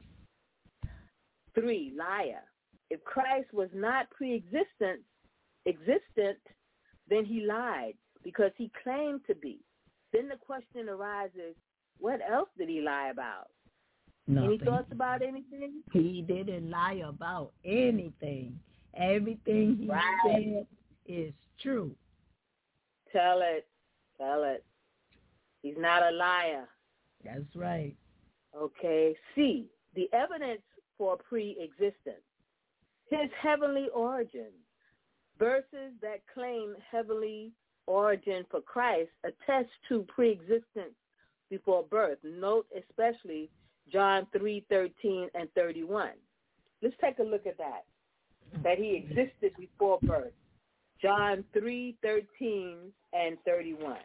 Three, liar. If Christ was not pre-existent, existent, then he lied because he claimed to be. Then the question arises, what else did he lie about? Nothing. Any thoughts about anything? He didn't lie about anything. Everything he Right. said is true. Tell it. Tell it. He's not a liar. That's right. Okay. C, the evidence for pre-existence. His heavenly origin. Verses that claim heavenly origin for Christ attest to pre-existence before birth. Note especially John three thirteen and thirty-one. Let's take a look at that. That he existed before birth. John three thirteen and thirty-one.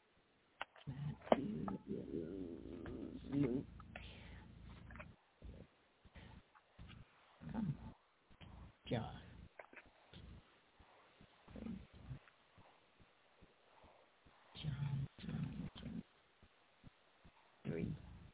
Luke. John. John, John, John. Three.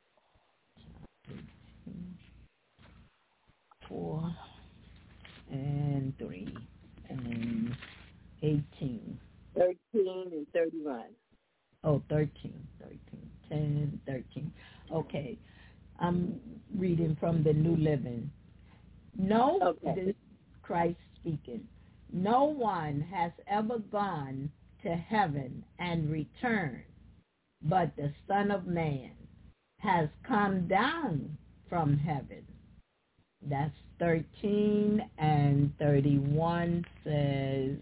Four. And three. And eighteen. thirteen and thirty-one. Oh, thirteen. thirteen. ten, thirteen. Okay. I'm reading from the New Living. No, Okay. this is Christ speaking. No one has ever gone to heaven and returned, but the Son of Man has come down from heaven. That's thirteen, and thirty-one says,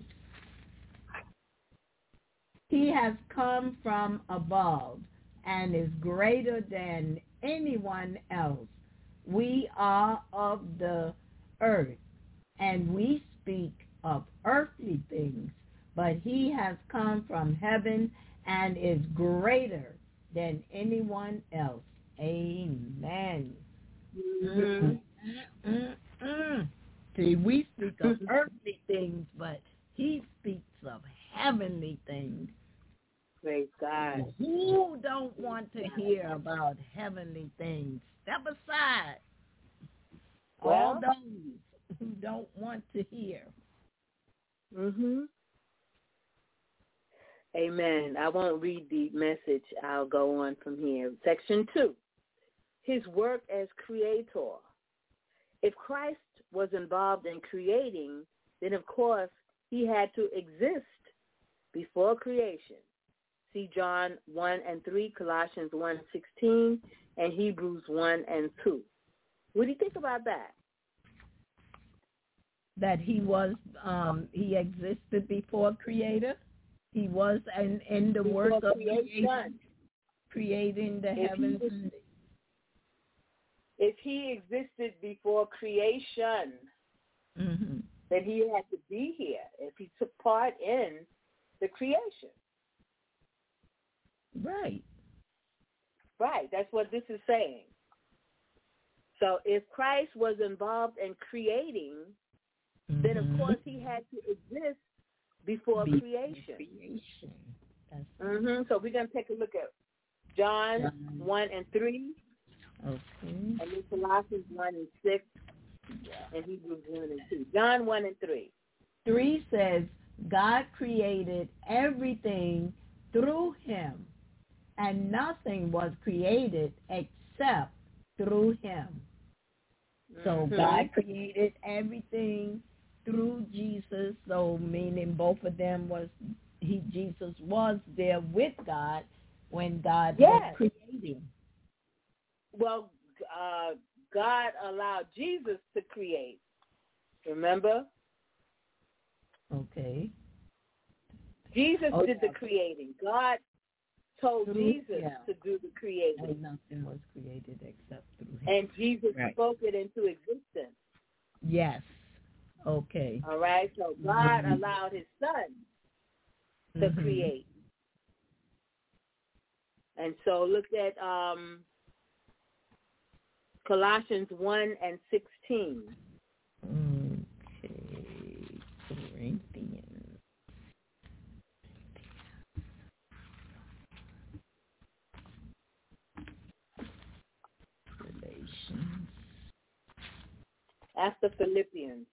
he has come from above and is greater than anyone else. We are of the earth, and we speak of earthly things, but he has come from heaven and is greater than anyone else. Amen. Mm-hmm. Mm-mm. See, we speak of earthly things, but he speaks of heavenly things. Praise God. Who don't want to hear about heavenly things? Step aside. All Well, those who don't want to hear. Mm-hmm. Amen. I won't read the message. I'll go on from here. Section two, his work as creator. If Christ was involved in creating, then of course he had to exist before creation. See John one and three, Colossians one sixteen, and Hebrews one and two. What do you think about that? That he was, um, he existed before Creator. He was in, in the Before work of creation. creation, creating the If heavens. he, and if he existed before creation, mm-hmm. then he had to be here. If he took part in the creation. Right. Right, that's what this is saying. So if Christ was involved in creating, Mm-hmm. then of course he had to exist before Before creation. creation. That's Mm-hmm. So we're going to take a look at John, John. one and three, okay. and then Colossians one and six, and Hebrews one and two. John one and three. Three says, God created everything through him, and nothing was created except through him. So Mm-hmm. God created everything through Jesus, so meaning both of them was, he Jesus was there with God when God Yes. was creating. Well, uh, God allowed Jesus to create. Remember? Okay. Jesus Oh, did the yeah. creating. God told Through- Jesus yeah. to do the creating. And nothing was created except through him. And Jesus Right. spoke it into existence. Yes. Okay. All right? So God Mhm. allowed his son to Mhm. create. And so look at um, Colossians one and sixteen. Okay. Corinthians. Relations. After Philippians.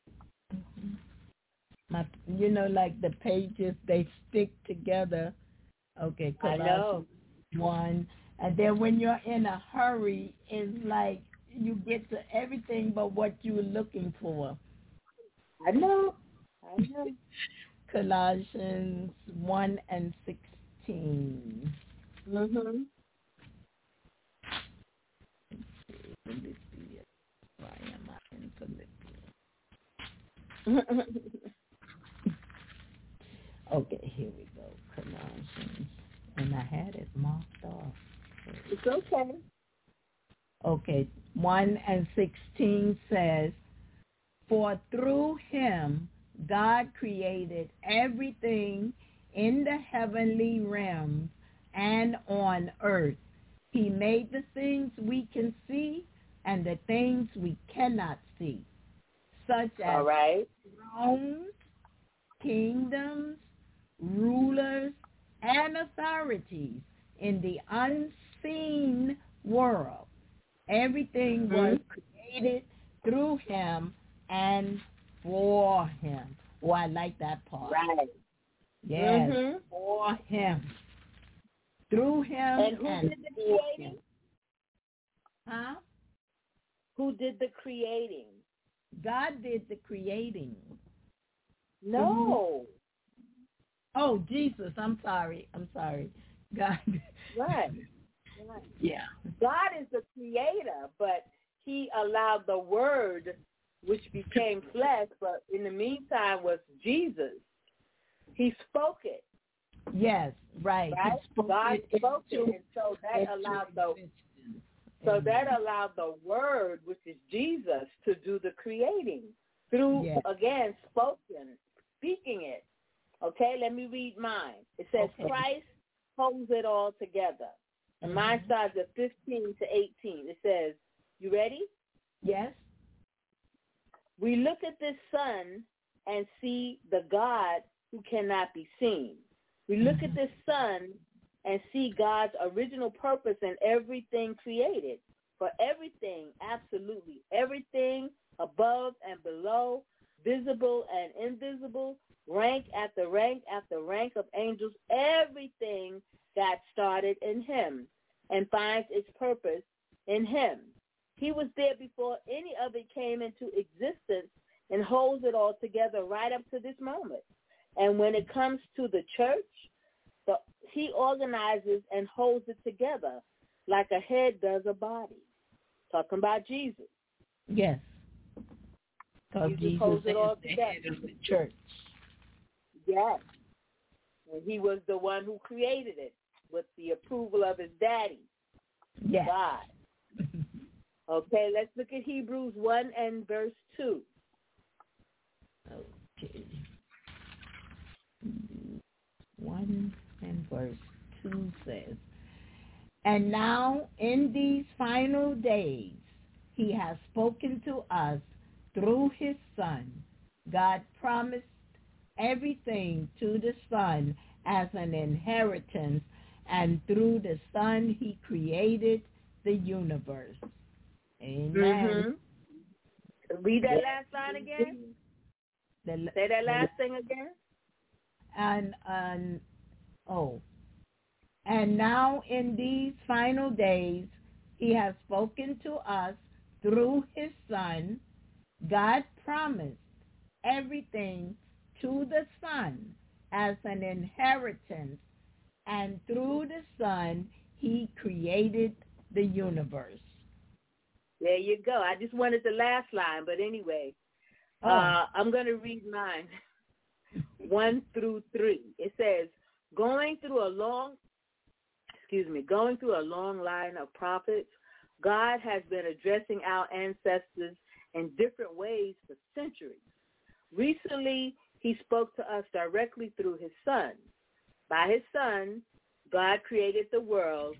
My, you know, like the pages, they stick together. Okay, I know. Colossians one. And then when you're in a hurry, it's like you get to everything but what you were looking for. I know. I know. Colossians one and sixteen. Mm-hmm. Philippians. Why am I in Philippians? Okay, here we go. Colossians. And I had it marked off. It's okay. Okay, one and sixteen says, for through him God created everything in the heavenly realms and on earth. He made the things we can see and the things we cannot see, such as All right. thrones, kingdoms, rulers, and authorities in the unseen world. Everything Mm-hmm. was created through him and for him. Oh, I like that part. Right. Yes, Mm-hmm. for him. Through him And who and did the for creating? him. Huh? Who did the creating? God did the creating. No. Oh, Jesus, I'm sorry. I'm sorry. God. Right. Right. Yeah. God is the creator, but he allowed the word, which became flesh, but in the meantime was Jesus. He spoke it. Yes, right. Right? He spoke God it spoke into- it, and so that into allowed the existence. so Amen. that allowed the word, which is Jesus, to do the creating through Yes. again spoken, speaking it. Okay, let me read mine. It says Okay. Christ holds it all together. And Mhm. mine starts at fifteen to eighteen. It says, you ready? Yes. We look at this sun and see the God who cannot be seen. We look Mhm. at this sun and see God's original purpose in everything created. For everything, absolutely everything above and below, visible and invisible, rank after rank after rank of angels, everything got started in him and finds its purpose in him. He was there before any of it came into existence and holds it all together right up to this moment. And when it comes to the church, the, he organizes and holds it together like a head does a body. Talking about Jesus. Yes. Because Jesus Jesus holds it is all the together. head of the church. Yes. And he was the one who created it with the approval of his daddy, Yes. God. Okay, let's look at Hebrews one and verse two. Okay. one and verse two says, and now in these final days, he has spoken to us through his Son. God promised everything to the Son as an inheritance, and through the Son he created the universe. Amen. Mm-hmm. Read that last line again. The, Say that last the, thing again. And, and oh, and now in these final days, he has spoken to us through his Son. God promised everything to the Son as an inheritance, and through the Son, he created the universe. There you go. I just wanted the last line, but anyway, oh. uh, I'm going to read mine, one through three. It says, going through a long, excuse me, going through a long line of prophets, God has been addressing our ancestors in different ways for centuries. Recently, he spoke to us directly through his Son. By his Son, God created the world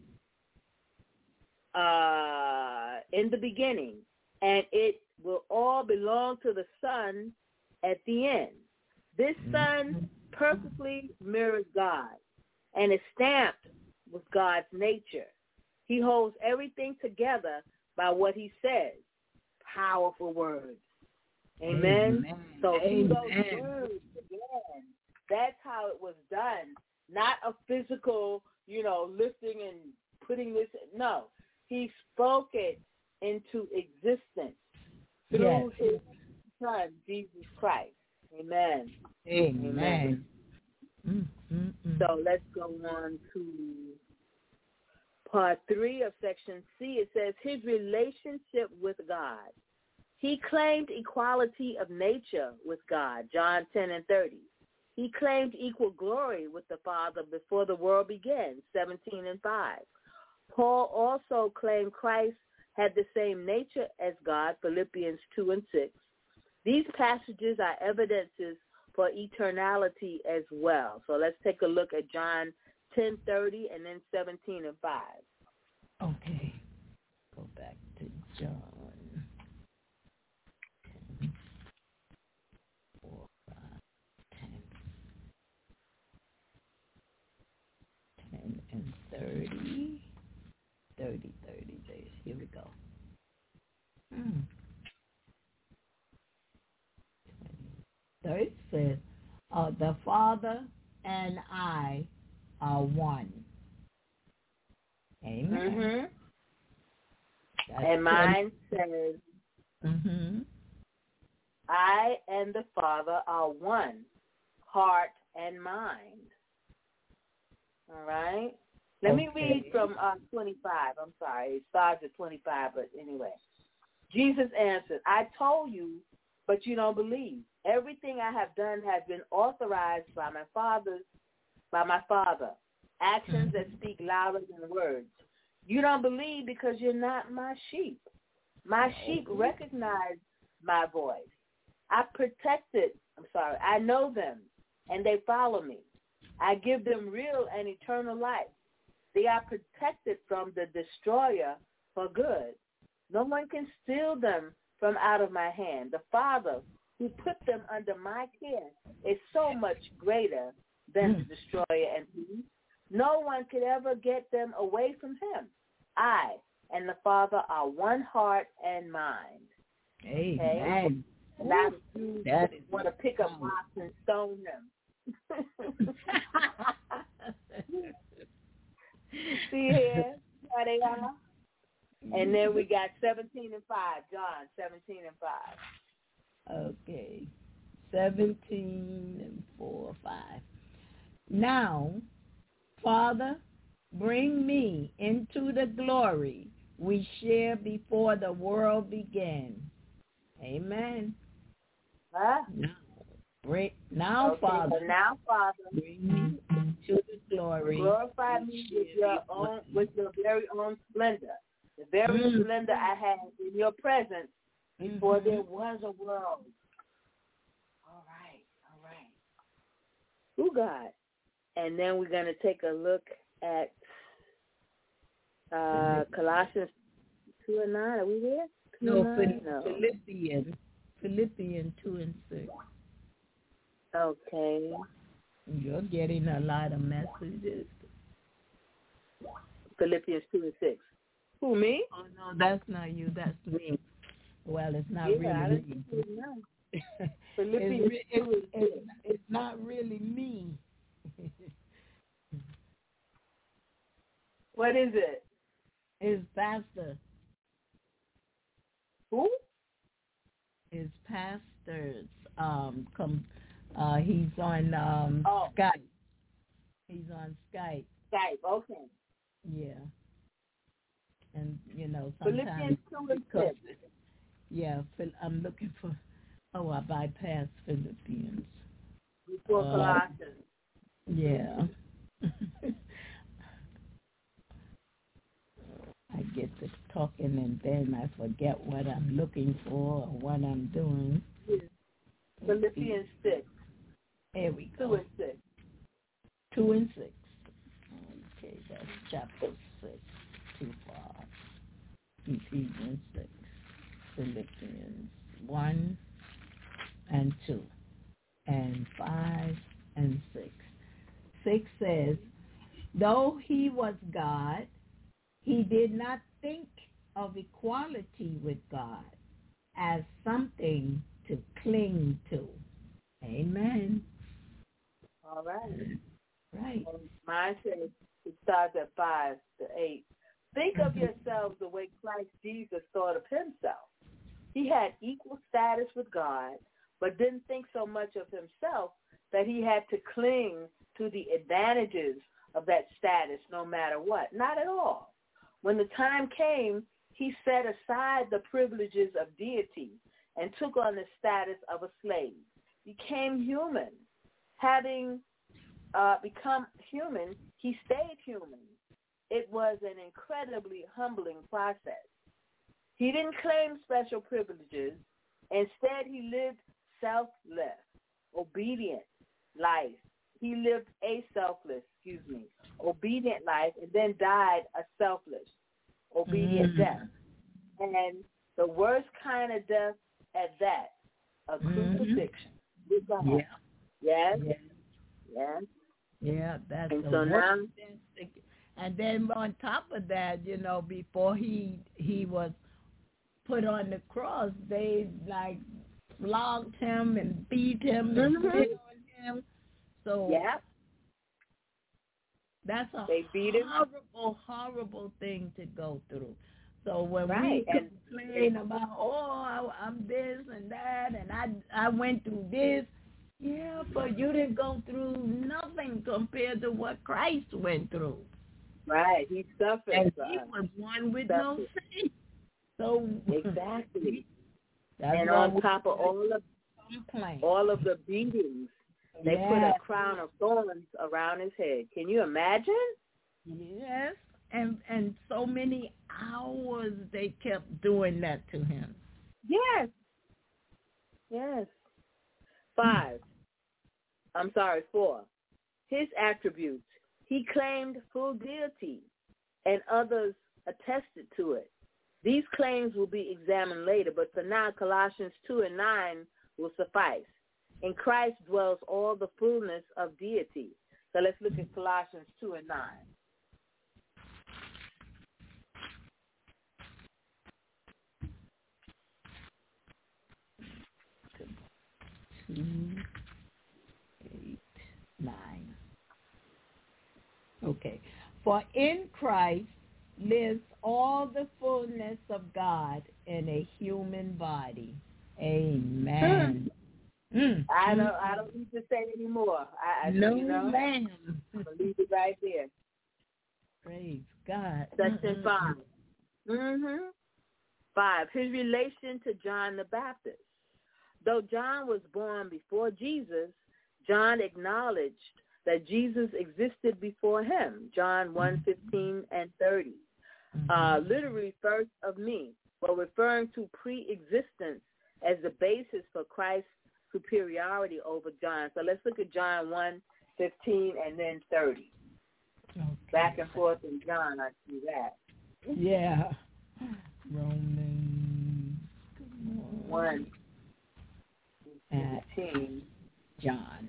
uh, in the beginning, and it will all belong to the Son at the end. This Son perfectly mirrors God and is stamped with God's nature. He holds everything together by what he says. Powerful words. Amen. Amen. So he those words again. That's how it was done. Not a physical, you know, lifting and putting this. No. He spoke it into existence through yes. his Son, Jesus Christ. Amen. Amen. Amen. Mm-hmm. So let's go on to part three of section C. It says his relationship with God. He claimed equality of nature with God, John ten and thirty. He claimed equal glory with the Father before the world began, seventeen and five. Paul also claimed Christ had the same nature as God, Philippians two and six. These passages are evidences for eternality as well. So let's take a look at John ten thirty and then seventeen and five. Okay. Go back to John. Four, five, ten. Ten and thirty. Thirty, thirty days. Here we go. Hmm. thirty says, uh, the Father and I are one. Amen. Mm-hmm. And mine says, mm-hmm. I and the Father are one, heart and mind. All right? Let okay. me read from uh, twenty-five. I'm sorry. It starts at twenty-five, but anyway. Jesus answered, I told you, but you don't believe. Everything I have done has been authorized by my Father's, by my Father. Actions that speak louder than words. You don't believe because you're not my sheep. My sheep recognize my voice. I protected, I'm sorry, I know them, and they follow me. I give them real and eternal life. They are protected from the destroyer for good. No one can steal them from out of my hand. The Father who put them under my care is so much greater than the destroyer and he. No one could ever get them away from him. I and the Father are one heart and mind. Amen. Okay? Now you that want to pick up rocks and stone them. See here? How they are? And then we got seventeen and five. John, seventeen and five. Okay. seventeen and four, five. Now, Father, bring me into the glory we shared before the world began. Amen. Huh? Now, bring, now okay, Father, so now, Father, bring me into the glory. Glorify me with your own, with your very own splendor. The very mm-hmm. splendor I had in your presence before mm-hmm. there was a world. All right, all right. Who God? And then we're going to take a look at uh, Colossians two and nine. Are we there? No, Phil- Phil- Philippians. Philippians two and six. Okay. You're getting a lot of messages. Philippians two and six. Who, me? Oh, no, that's not you. That's me. Well, it's not Yeah, I really don't me. think you know. it's, Philippians re- two and it's, six. it's, it's not really me. What is it? It's Pastor. Who? It's Pastor's. Um, come. Uh, he's on um Oh. Skype. He's on Skype. Skype, okay. Yeah. And you know sometimes. Philippians two and because- six. Yeah, Phil- I'm looking for. Oh, I bypassed Philippians. Before Uh, Colossians. Yeah. I get to talking and then I forget what I'm looking for or what I'm doing. Philippians six. There we Two go. and six. Two and six. Okay, that's chapter six. Too far. Ephesians six. Philippians one and two. And five and six. Six says, though he was God, he did not think of equality with God as something to cling to. Amen. All right. Right. And mine says it starts at five to eight. Think of yourselves the way Christ Jesus thought of himself. He had equal status with God, but didn't think so much of himself that he had to cling to the advantages of that status no matter what. Not at all. When the time came, he set aside the privileges of deity and took on the status of a slave, became human. Having uh, become human, he stayed human. It was an incredibly humbling process. He didn't claim special privileges. Instead, he lived selfless, obedient life. He lived a selfless, excuse me, obedient life, and then died a selfless, obedient Mm. death. And the worst kind of death at that, a Mhm. crucifixion. With God. Yeah. Yes? Yeah. Yes? Yeah, that's And the so now, worst thing. And then on top of that, you know, before he he was put on the cross, they like flogged him and beat him and Mhm. spit on him. So yeah, that's a They beat him. horrible, horrible thing to go through. So when Right, we and- complain about, oh, I, I'm this and that, and I I went through this, yeah, but you didn't go through nothing compared to what Christ went through. right, he suffered And for he us. was one with no sin. So Exactly. that's And why on we top of all of complain. all of the beatings, they put Yes. a crown of thorns around his head. Can you imagine? Yes, and and so many hours they kept doing that to him. Yes. Yes. Five. I'm sorry, four. His attributes. He claimed full deity, and others attested to it. These claims will be examined later, but for now, Colossians two and nine will suffice. In Christ dwells all the fullness of deity. So let's look at Colossians two and nine. Two, eight, nine. Okay. For in Christ lives all the fullness of God in a human body. Amen. Mm. I don't. I don't need to say anymore. I, I No, you know, ma'am. I'm gonna leave it right there. Praise God. Section Mm-mm. five. Mm-hmm. Five. His relation to John the Baptist. Though John was born before Jesus, John acknowledged that Jesus existed before him. John one fifteen and thirty. Uh, literally first of me, but referring to pre-existence as the basis for Christ's superiority over John. So let's look at John one fifteen and then thirty. Okay. Back and forth in John, I see that. Yeah. Romans one and fifteen. John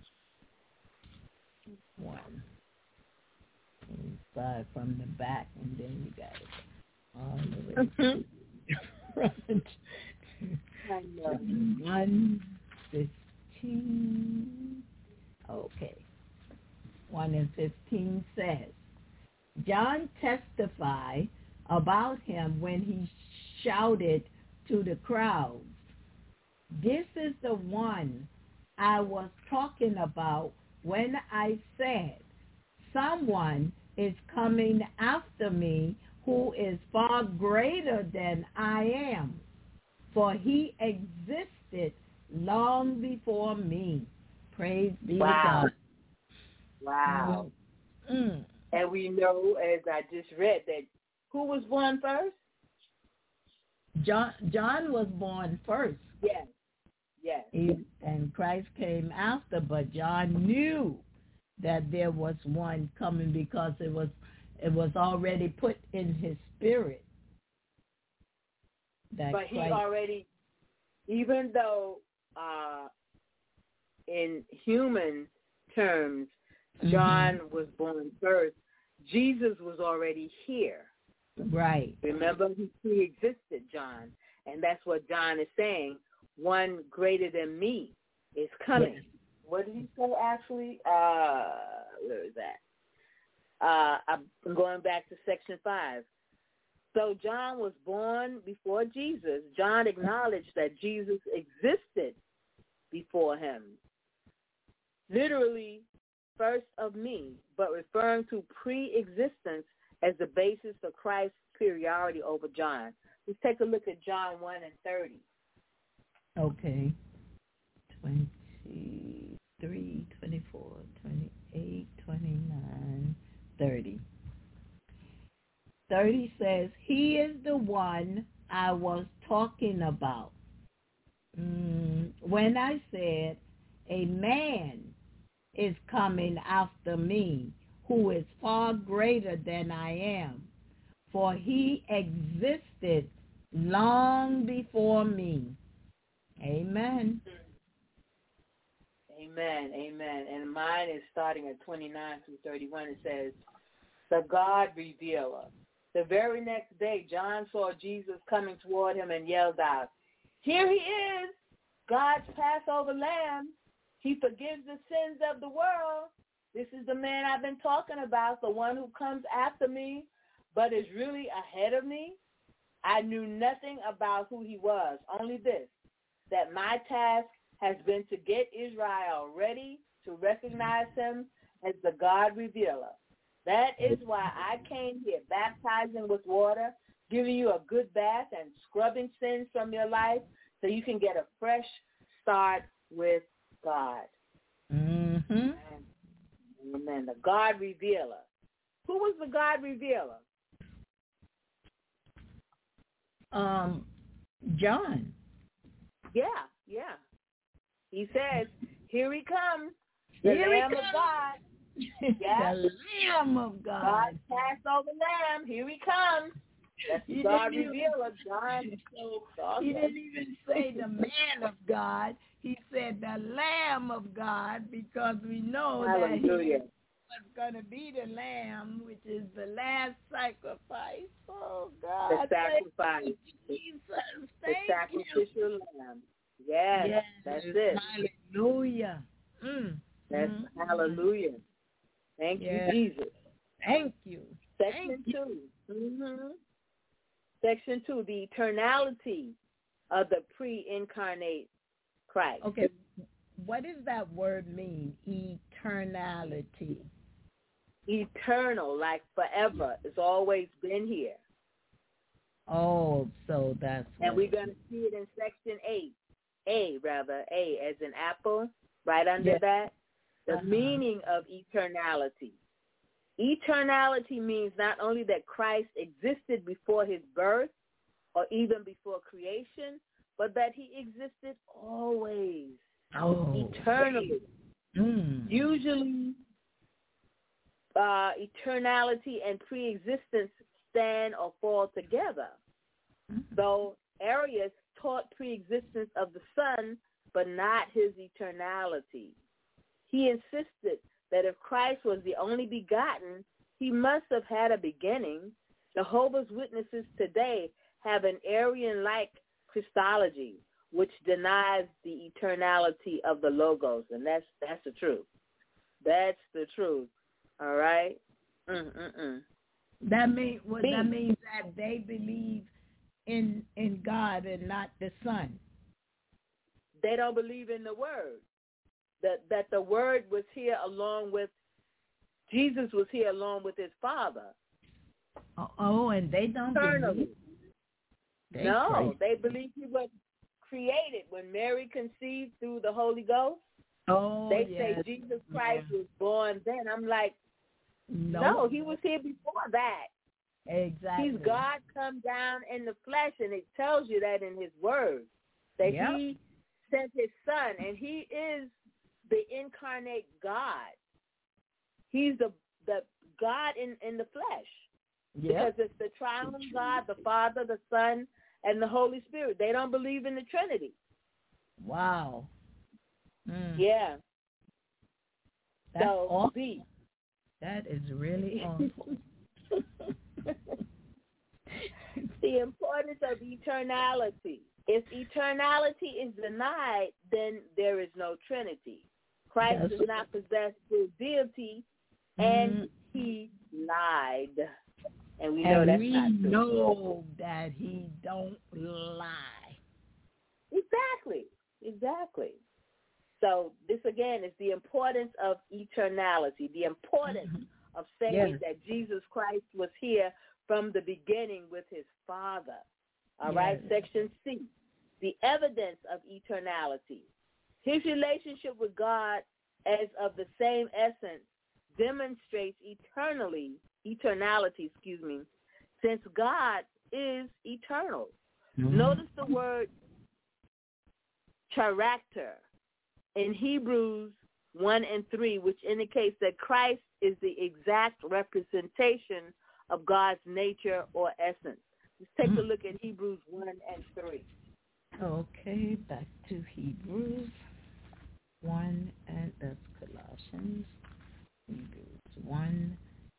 one. Start from the back, and then you got it all the way to I know. one fifteen. Okay. one and fifteen says, John testified about him when he shouted to the crowds, "This is the one I was talking about when I said, someone is coming after me who is far greater than I am, for he existed long before me." Praise be Wow. to God. Wow. Mm. And we know, as I just read, that who was born first? John, John was born first. Yes. Yes. He, and Christ came after, but John knew that there was one coming because it was it was already put in his spirit. That But he Christ, already, even though uh, in human terms, John was born first, Jesus was already here. right. Remember, he pre-existed John. And that's what John is saying. One greater than me is coming. Yes. What did he say, actually? Uh, where is that? Uh, I'm going back to section five. So John was born before Jesus. John acknowledged that Jesus existed before him. Literally, first of me, but referring to pre-existence as the basis for Christ's superiority over John. Let's take a look at John one and thirty. Okay. twenty-three, twenty-four, twenty-eight, twenty-nine, thirty. thirty says, he is the one I was talking about. Mm, when I said, a man is coming after me who is far greater than I am, for he existed long before me. Amen. Amen, amen. And mine is starting at twenty-nine through thirty-one. It says, the God revealer. The very next day, John saw Jesus coming toward him and yelled out, here he is, God's Passover lamb. He forgives the sins of the world. This is the man I've been talking about, the one who comes after me, but is really ahead of me. I knew nothing about who he was, only this, that my task has been to get Israel ready to recognize him as the God revealer. That is why I came here, baptizing with water, giving you a good bath and scrubbing sins from your life so you can get a fresh start with God. Mm-hmm. Amen. Amen. The God revealer. Who was the God revealer? Um, John. Yeah, yeah. He says, here he comes, the Here he Lamb of comes. God. Yeah. The Lamb of God. God Passover Lamb, here he comes. That's the He God didn't even- revealer, John. So he didn't even say the man of God. He said the Lamb of God, because we know that he Hallelujah. was going to be the Lamb, which is the last sacrifice. Oh, The God. sacrifice. Thank you, Jesus. The Thank you. sacrificial lamb. Yes, Yes, that's it. Hallelujah. Mm. That's Mm. hallelujah. Thank Yes. you, Jesus. Thank you. Section Thank you. two. Mm-hmm. Section two, the eternality of the pre-incarnate Christ. Okay, what does that word mean, eternality? Eternal, like forever. It's always been here. Oh, so that's And what we're it going to see it in section eight. A, rather, A as in apple, right under Yes. that. The Uh-huh. meaning of eternality. Eternality means not only that Christ existed before his birth or even before creation, but that he existed always, Oh. eternally. Mm. Usually, uh, eternality and pre-existence stand or fall together, Mm. though Arius taught pre-existence of the Son, but not his eternality. He insisted that if Christ was the only begotten, he must have had a beginning. Jehovah's Witnesses today have an Arian-like Christology, which denies the eternality of the Logos, and that's that's the truth. That's the truth. All right. Mm-mm-mm. That mean what that means that they believe in in God and not the Son. They don't believe in the Word. That that the Word was here along with Jesus was here along with his Father. Oh, oh and they don't Eternally. believe. They No, crazy. they believe he was created when Mary conceived through the Holy Ghost. Oh, they yes. say Jesus Christ yeah. was born then. I'm like, no. no, he was here before that. Exactly. He's God come down in the flesh, and it tells you that in his word, that yep. he sent his Son, and he is the incarnate God. He's the the God in, in the flesh. Yep. Because it's the triune God, the Father, the Son, and the Holy Spirit. They don't believe in the Trinity. Wow. Mm. Yeah. That's so, awful. B. That is really awful. The importance of eternality. If eternality is denied, then there is no Trinity. Christ That's does not possess full deity, and mm. he lied. And we know and that's we not true. know that he don't lie. Exactly. Exactly. So this, again, is the importance of eternality, the importance mm-hmm. of saying yes. that Jesus Christ was here from the beginning with his Father. All yes. right, Section C, the evidence of eternality. His relationship with God as of the same essence demonstrates eternally, eternality, excuse me, since God is eternal. Mm-hmm. Notice the word character in Hebrews one and three, which indicates that Christ is the exact representation of God's nature or essence. Let's take mm-hmm. a look at Hebrews one and three. Okay, back to Hebrews one, and that's Colossians. Hebrews one.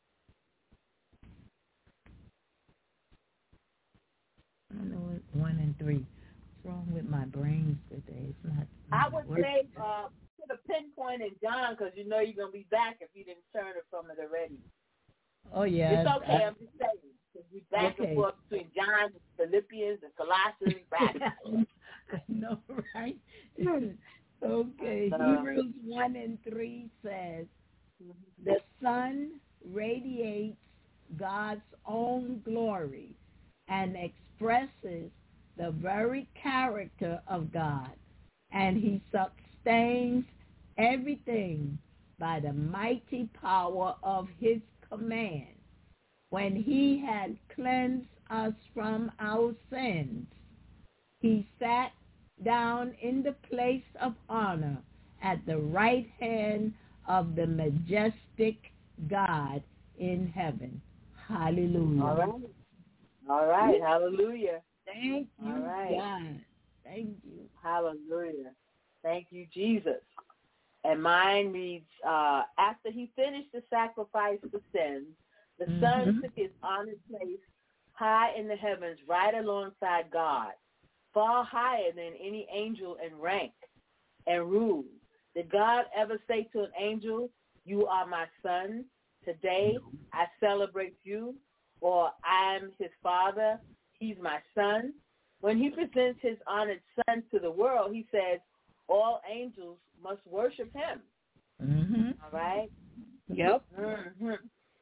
I don't know what one and three. What's wrong with my brains today? It's not. I would working. say uh, put a pinpoint in John, because you know you're gonna be back if you didn't turn it from it already. Oh yeah. It's okay. I, I'm just saying. We back okay. and forth between John, Philippians, and Colossians. Back. I know, right? Okay. Uh, Hebrews one and three says, the Son radiates God's own glory and expresses the very character of God, and he sustains everything by the mighty power of his command. When he had cleansed us from our sins, he sat down in the place of honor at the right hand of the majestic God in heaven. Hallelujah. All right. All right. Hallelujah. Thank you, All right. God. Thank you. Hallelujah. Thank you, Jesus. And mine reads, uh, after he finished the sacrifice for sins, the mm-hmm. Son took his honored place high in the heavens, right alongside God, far higher than any angel in rank and rule. Did God ever say to an angel, you are my son, today I celebrate you, or I am his father, he's my son? When he presents his honored son to the world, he says all angels must worship him. Mm-hmm. All right? Yep. Mm-hmm.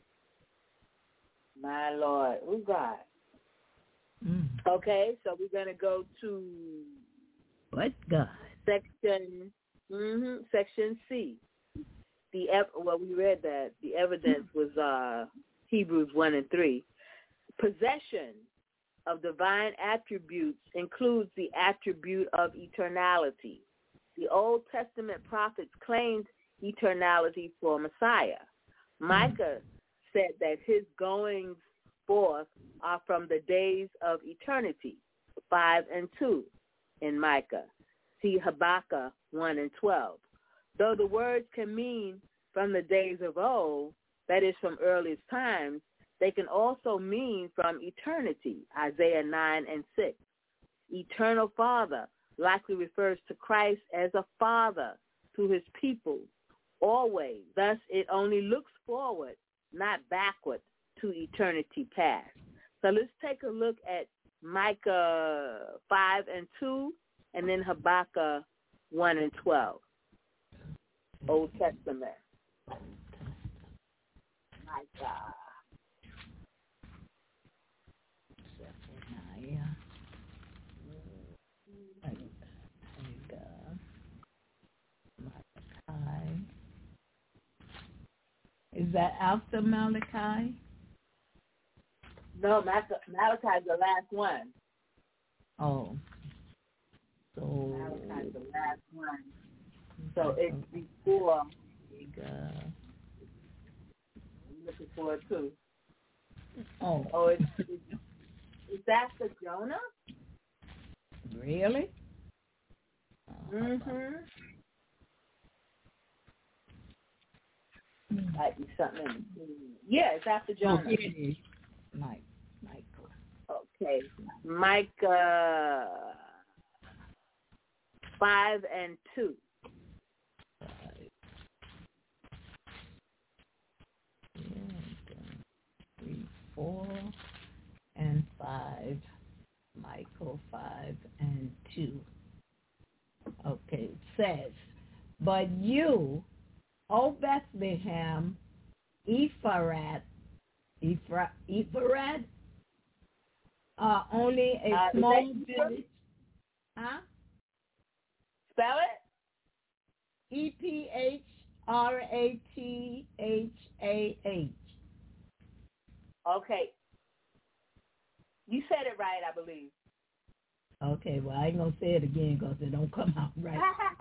My Lord. Oh, God. Mm. Okay, so we're going to go to what God? Section mm-hmm, Section C. The ev- well, we read that the evidence was uh, Hebrews one and three. Possession of divine attributes includes the attribute of eternality. The Old Testament prophets claimed eternality for Messiah. Micah said that his goings forth are from the days of eternity, five and two. in Micah. See Habakkuk one and twelve. Though the words can mean from the days of old, that is from earliest times, they can also mean from eternity, Isaiah nine and six. Eternal Father likely refers to Christ as a father to his people, always. Thus, it only looks forward, not backward, to eternity past. So let's take a look at Micah five and two, and then Habakkuk one and twelve. Old Testament. Micah. Malachi. Is that after Malachi? No, Malachi is the last one. Oh. So Malachi is the last one. So it's before. I'm looking for it too. Oh. Oh, it's, it's, it's after Jonah? Really? Oh, mm-hmm. Might be something. Yeah, it's after Jonah. Oh, it is. Mike, Michael. Okay. Micah five and two. Five. Yeah, three, four, and five. Michael five and two. Okay, it says, but you, O Bethlehem, Ephrath, Ephra, Ephrath, are only a uh, small village. Huh? Spell it? E P H R A T H A H. Okay. You said it right, I believe. Okay, well, I ain't going to say it again because it don't come out right.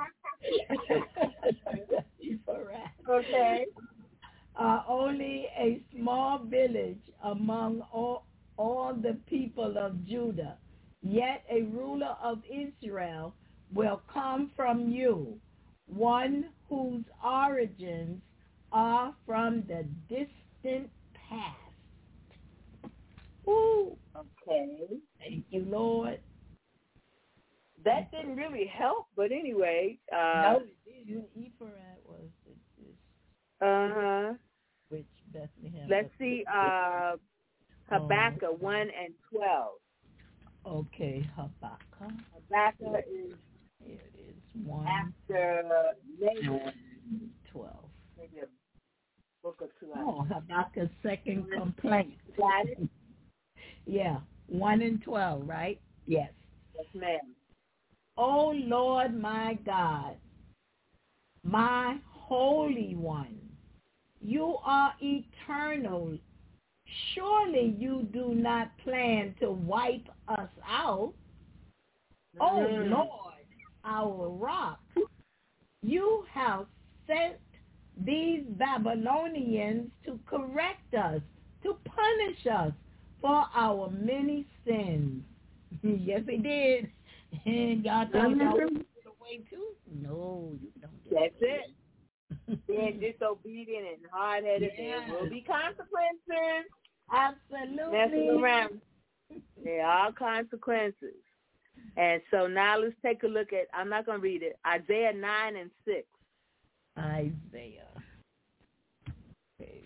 Okay. Uh, only a small village among all, all the people of Judah. Yet a ruler of Israel will come from you, one whose origins are from the distant past. Ooh. Okay. Thank you, Lord. That didn't really help, but anyway. Uh, no, it didn't. Ephraim was this. Uh-huh. Which Bethlehem. Let's see, uh, Habakkuk oh. one and twelve. Okay, Habakkuk. Habakkuk is, it is one after Nahum. twelve. Maybe a book or two. Oh, Habakkuk's second complaint. Got it? Yeah, one and twelve, right? Yes. Yes, ma'am. O Lord my God, my Holy One, you are eternal. Surely you do not plan to wipe us out. Mm. O Lord, our rock, you have sent these Babylonians to correct us, to punish us for our many sins. Yes, they did. And y'all thought y'all would get away too? No, you don't get That's away. it. Being disobedient and hard-headed, yeah. There will be consequences. Absolutely. Messing around. There are consequences. And so now let's take a look at, I'm not going to read it, Isaiah nine and six. Isaiah. Okay.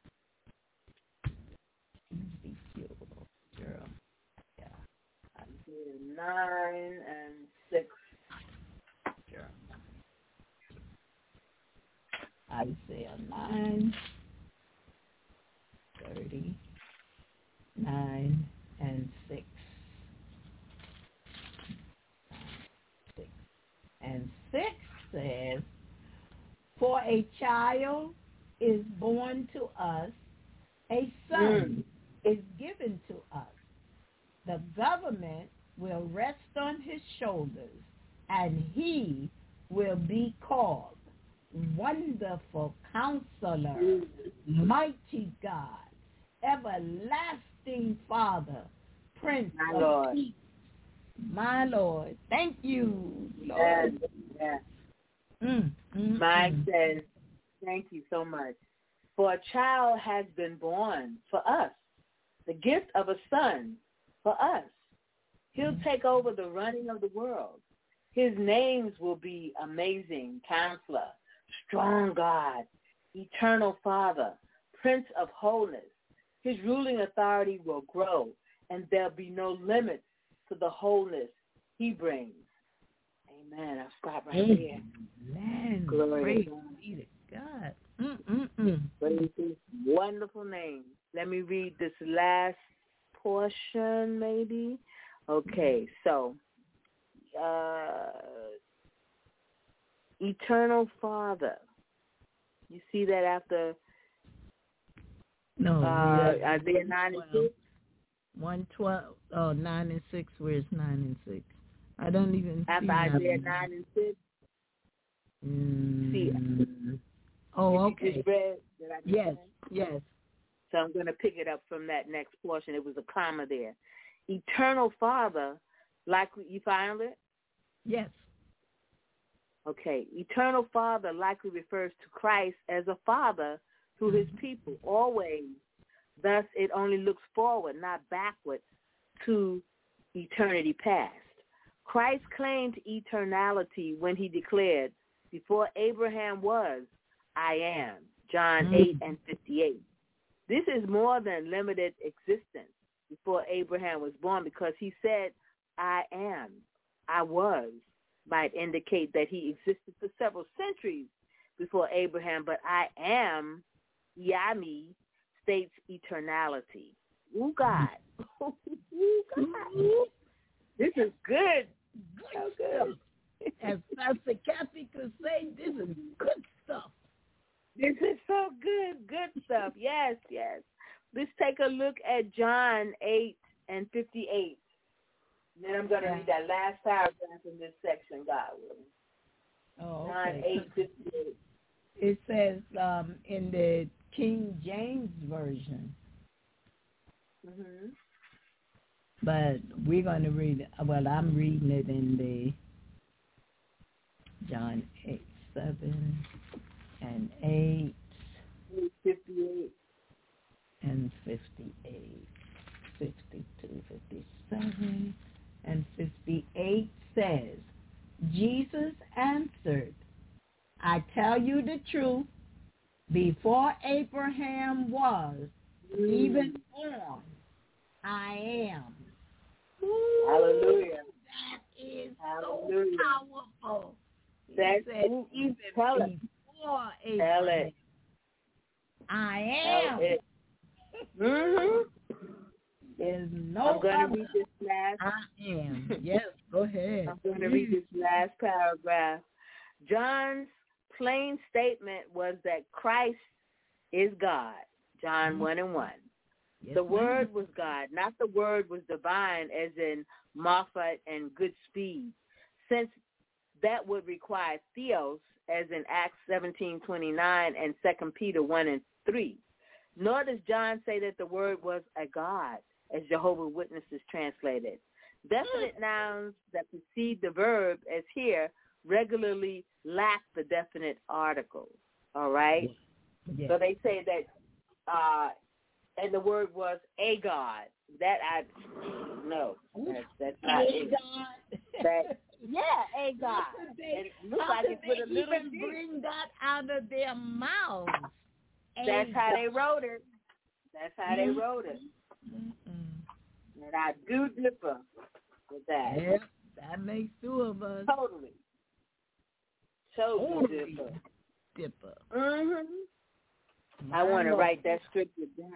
Nine and six. Sure. Isaiah nine, thirty, nine and six. Six. And six says, for a child is born to us, a son mm. is given to us. The government will rest on his shoulders, and he will be called Wonderful Counselor, Mighty God, Everlasting Father, Prince My of Lord. Peace. My Lord. Thank you, Yes, Lord. yes. Mm, mm, Mike mm. says, thank you so much. For a child has been born for us, the gift of a son for us. He'll Mm. take over the running of the world. His names will be Amazing Counselor, Strong God, Eternal Father, Prince of Wholeness. His ruling authority will grow, and there'll be no limits to the wholeness he brings. Amen. I'll stop right there. Amen. Glory Praise to God. be to God. Mm-mm-mm. Praise his wonderful name. Let me read this last portion, maybe. Okay, so uh, Eternal Father. You see that after No, uh, yeah. Isaiah nine and six? one twelve, oh, nine and six, where's nine and six? I don't even After see Isaiah nine. nine and six? Mm. See. Oh, Did okay. you just read that I just Yes, read? yes. So I'm going to pick it up from that next portion. It was a comma there. Eternal Father, like you found it? Yes. Okay. Eternal Father likely refers to Christ as a father to his people, always. Thus, it only looks forward, not backward, to eternity past. Christ claimed eternality when he declared, before Abraham was, I am. John Mm. eight and fifty-eight. This is more than limited existence before Abraham was born, because he said, I am, I was, might indicate that he existed for several centuries before Abraham, but I am, Yami, states eternality. Ooh, God. Ooh, God. This is good. So good. As Pastor Kathy could say, this is good stuff. This is so good. Good stuff. Yes, yes. Let's take a look at John eight and fifty-eight. Then I'm going to Yeah. read that last paragraph in this section, God willing. Oh, John okay. eight fifty-eight. It says um, in the King James Version, Mm-hmm. but we're going to read it. Well, I'm reading it in the John eight, seven, and eight, eight fifty-eight. and fifty-eight, fifty-two, fifty-seven, and fifty-eight says, Jesus answered, I tell you the truth, before Abraham was even born, I am. Ooh, Hallelujah. That is Hallelujah. so powerful. He That's said, ooh, even tell it. before Tell Abraham, it. I Tell am. it. Mm-hmm. There's no I'm going to other. read this last. I am. Yes, go ahead. I'm going to read this last paragraph. John's plain statement was that Christ is God. John Mhm. one and one. Yes, The ma'am. Word was God, not the Word was divine, as in Moffat and good speed, since that would require theos, as in Acts seventeen twenty-nine and Second Peter one and three. Nor does John say that the Word was a God, as Jehovah's Witnesses translated. Definite nouns that precede the verb, as here, regularly lack the definite article. All right? Yes. So they say that, uh, and the word was a God. That I, no, that's, that's not A it. God. That, yeah, a God. How could they, And it looks how like could it's with they a little even D. bring that out of their mouths? A That's how God. they wrote it. That's how they Mm. wrote it. Mm-mm. And I do differ with that. Yeah, that makes two of us. Totally. Totally Totally differ. Dipper. Mm-hmm. I My want to Lord. write that strictly down.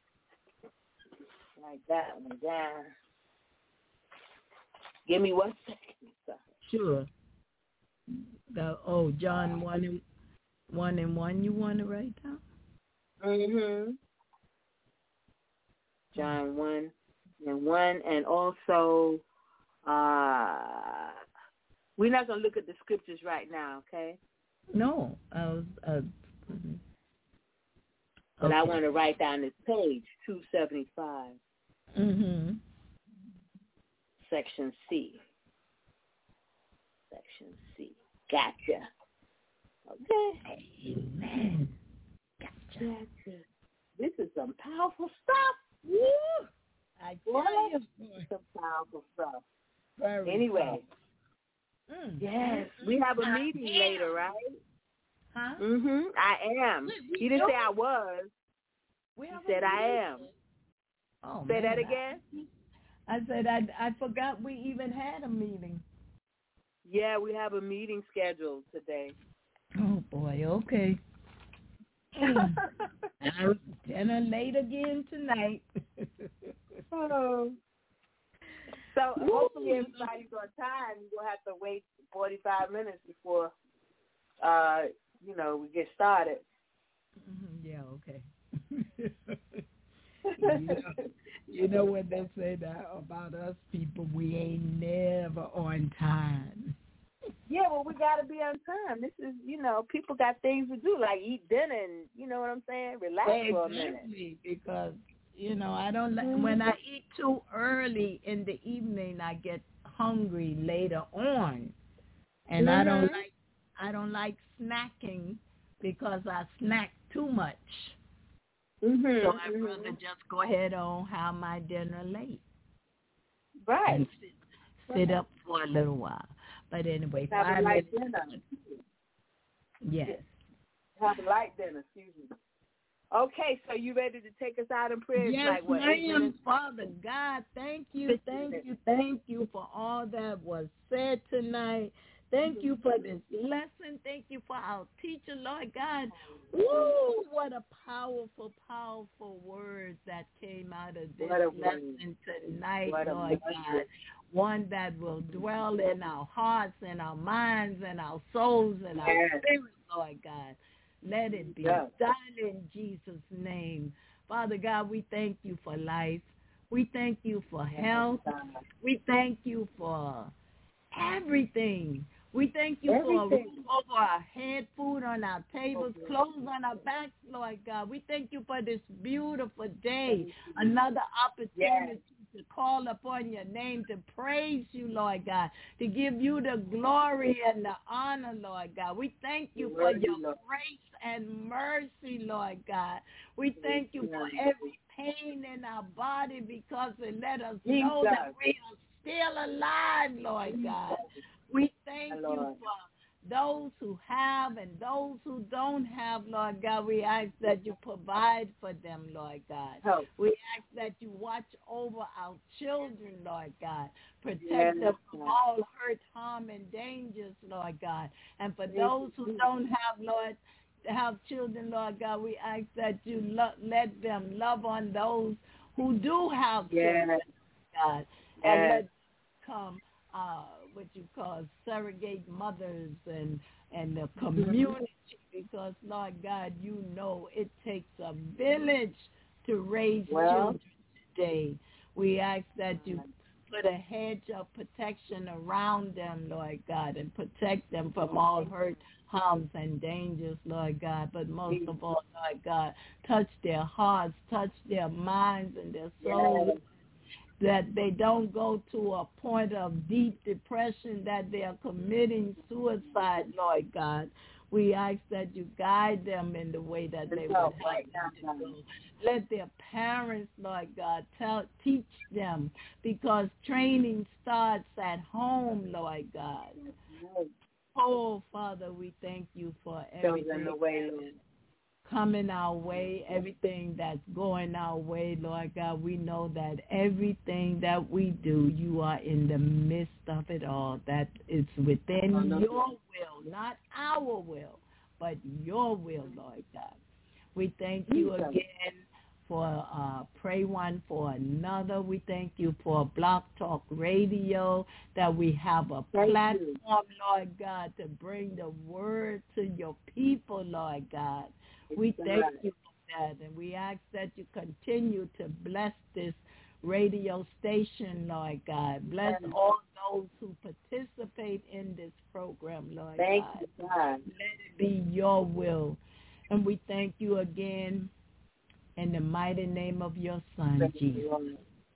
Write that one down. Give me one second. Sir. Sure. The, oh, John one and one and one. You want to write down? Mm-hmm. John one and one, and also uh, we're not going to look at the scriptures right now, okay? No, I was. Uh, But I okay. want to write down this page two seventy-five. Mhm. Section C. Section C. Gotcha. Okay. Amen. Gotcha. Gotcha. This is some powerful stuff. Woo! I tell you. Some powerful stuff. Very Anyway. Mm. Yes. We have a meeting later, right? Huh? Mm-hmm. I am. We, we He didn't do? say I was. We He have said a I meeting. am. Oh, Say man. that again? I, I said I, I forgot we even had a meeting. Yeah, we have a meeting scheduled today. Oh, boy. Okay. Dinner late again tonight. oh. So hopefully everybody's on time. We'll have to wait forty-five minutes before, uh, you know, we get started. Mm-hmm. Yeah, okay. you, know, you know what they say that about us people, we ain't never on time. Yeah, well, we got to be on time. This is, you know, people got things to do, like eat dinner and, you know what I'm saying, relax exactly, for a minute. Because, you know, I don't like, Mm-hmm. when I eat too early in the evening, I get hungry later on. And Mm-hmm. I don't like, I don't like snacking because I snack too much. Mm-hmm. So I'd mm-hmm. rather just go ahead on have my dinner late. Right. And sit, sit up for a little while. But anyway, Have five a light minutes. dinner. Yes. Have a light dinner, excuse me. Okay, so you ready to take us out in prayer? It's Yes, like, what, eight ma'am. minutes? Father God, thank you, thank you, thank you for all that was said tonight. Thank you for this lesson. Thank you for our teacher, Lord God. Woo, what a powerful, powerful word that came out of this lesson tonight, What Lord God. One that will dwell in our hearts and our minds and our souls and our Yes. spirits, Lord God. Let it be Yes. done in Jesus' name. Father God, we thank you for life. We thank you for health. We thank you for everything. We thank you for a Everything. roof over our head, food on our tables, clothes on our backs, Lord God. We thank you for this beautiful day, another opportunity to call upon your name, to praise you, Lord God, to give you the glory and the honor, Lord God. We thank you for your grace and mercy, Lord God. We thank you for every pain in our body because it let us know that we are still alive, Lord God. We thank you for those who have and those who don't have, Lord God. We ask that you provide for them, Lord God. Help. We ask that you watch over our children, Lord God. Protect Yes, them from God. all hurt, harm, and dangers, Lord God. And for those who don't have, Lord, have children, Lord God, we ask that you lo- let them love on those who do have Yes. children, God. And Yes. let them come uh, what you call surrogate mothers and, and the community because, Lord God, you know it takes a village to raise Well. children today. We ask that you put a hedge of protection around them, Lord God, and protect them from all hurt, harms, and dangers, Lord God. But most of all, Lord God, touch their hearts, touch their minds and their souls, yes. That they don't go to a point of deep depression, that they are committing suicide, Lord God. We ask that you guide them in the way that they would help them to go. Let their parents, Lord God, tell, teach them, because training starts at home, Lord God. Oh, Father, we thank you for everything that's coming our way, everything that's going our way, Lord God. We know that everything that we do, you are in the midst of it all. That it's within your will, not our will, but your will, Lord God. We thank you again for uh, Pray One for Another. We thank you for Blog Talk Radio, that we have a platform, Lord God, to bring the word to your people, Lord God. We thank you for that, and we ask that you continue to bless this radio station, Lord God. Bless all those who participate in this program, Lord thank God. You, God. Let it be your will. And we thank you again in the mighty name of your Son, Jesus.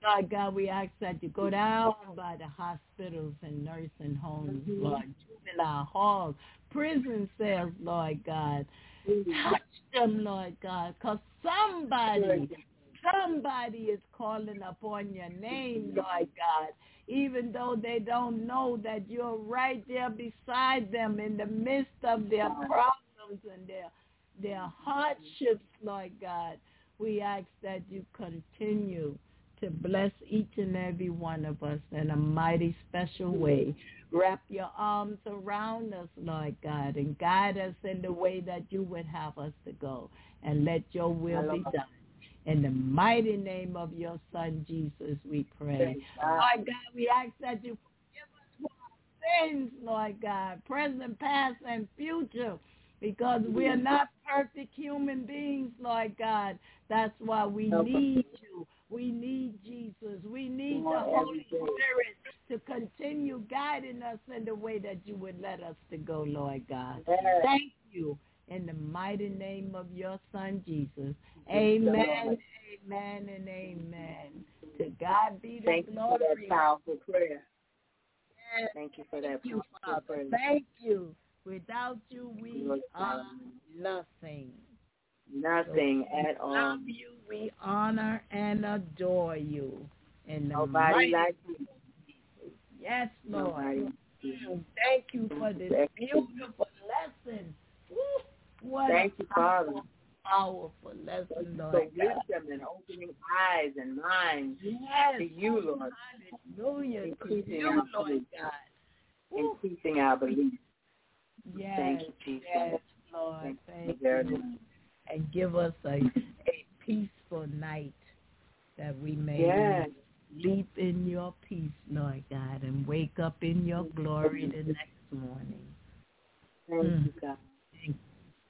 Lord God, we ask that you go down by the hospitals and nursing homes, Lord, juvenile halls, prison cells, Lord God. Touch them, Lord God, because somebody, somebody is calling upon your name, Lord God, even though they don't know that you're right there beside them in the midst of their problems and their, their hardships, Lord God. We ask that you continue to bless each and every one of us in a mighty special way. Wrap your arms around us, Lord God, and guide us in the way that you would have us to go. And let your will be done. In the mighty name of your Son, Jesus, we pray. Lord God, we ask that you forgive us for our sins, Lord God, present, past, and future, because we are not perfect human beings, Lord God. That's why we need you. We need Jesus. We need the Holy Spirit to continue guiding us in the way that you would let us to go, Lord God. Thank you in the mighty name of your Son, Jesus. Amen, amen, and amen. To God be the Thank glory. you for that powerful prayer. Yes. Thank you for that Thank you, powerful Father. prayer. Thank you. Without you, we are nothing. Nothing So we at all. love you. We honor and adore you. In the Nobody mighty like you. Yes, Lord. Nobody. Thank you for this beautiful lesson. Woo, what Thank a you, Father. powerful lesson, Lord. For wisdom and opening eyes and minds Yes. to you, Lord. Hallelujah. To Increasing you, our Lord belief. God. Woo. Increasing our belief. Yes. Thank you, Jesus. Yes, Lord. Thank Thank you very you. much. And give us a, a peaceful night that we may Yes. sleep in your peace, Lord God, and wake up in your glory the next morning. Thank Mm. you, God. Thank you.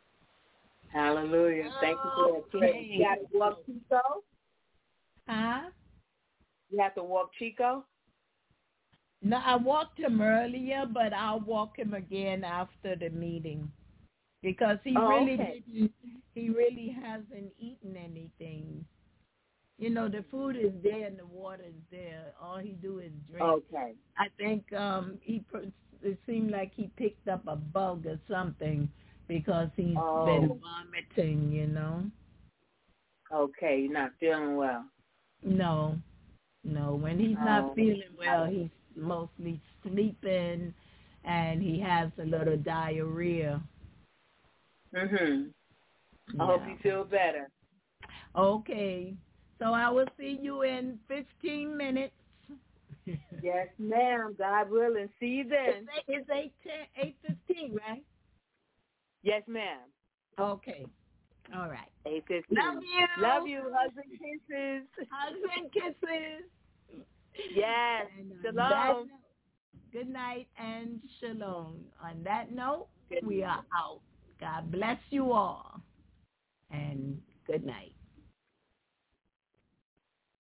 Hallelujah. Thank you for that prayer. Okay. You got to walk Chico? Huh? You have to walk Chico? No, I walked him earlier, but I'll walk him again after the meeting because he Oh, really okay. didn't. He really hasn't eaten anything. You know, the food is there and the water is there. All he do is drink. Okay. I think um he. It seemed like he picked up a bug or something because he's Oh. been vomiting. You know. Okay, you're not feeling well. No, no. When he's Oh. not feeling well, he's mostly sleeping, and he has a little diarrhea. Mhm. I Yeah. hope you feel better. Okay. So I will see you in fifteen minutes. Yes, ma'am. God willing. See you then. It's eight ten, eight fifteen, right? Yes, ma'am. Okay. All right. eight fifteen. Love you. Love you. Hugs and kisses. Hugs and kisses. Yes. And on Shalom. that note, good night and shalom. On that note, we are out. God bless you all. And good night.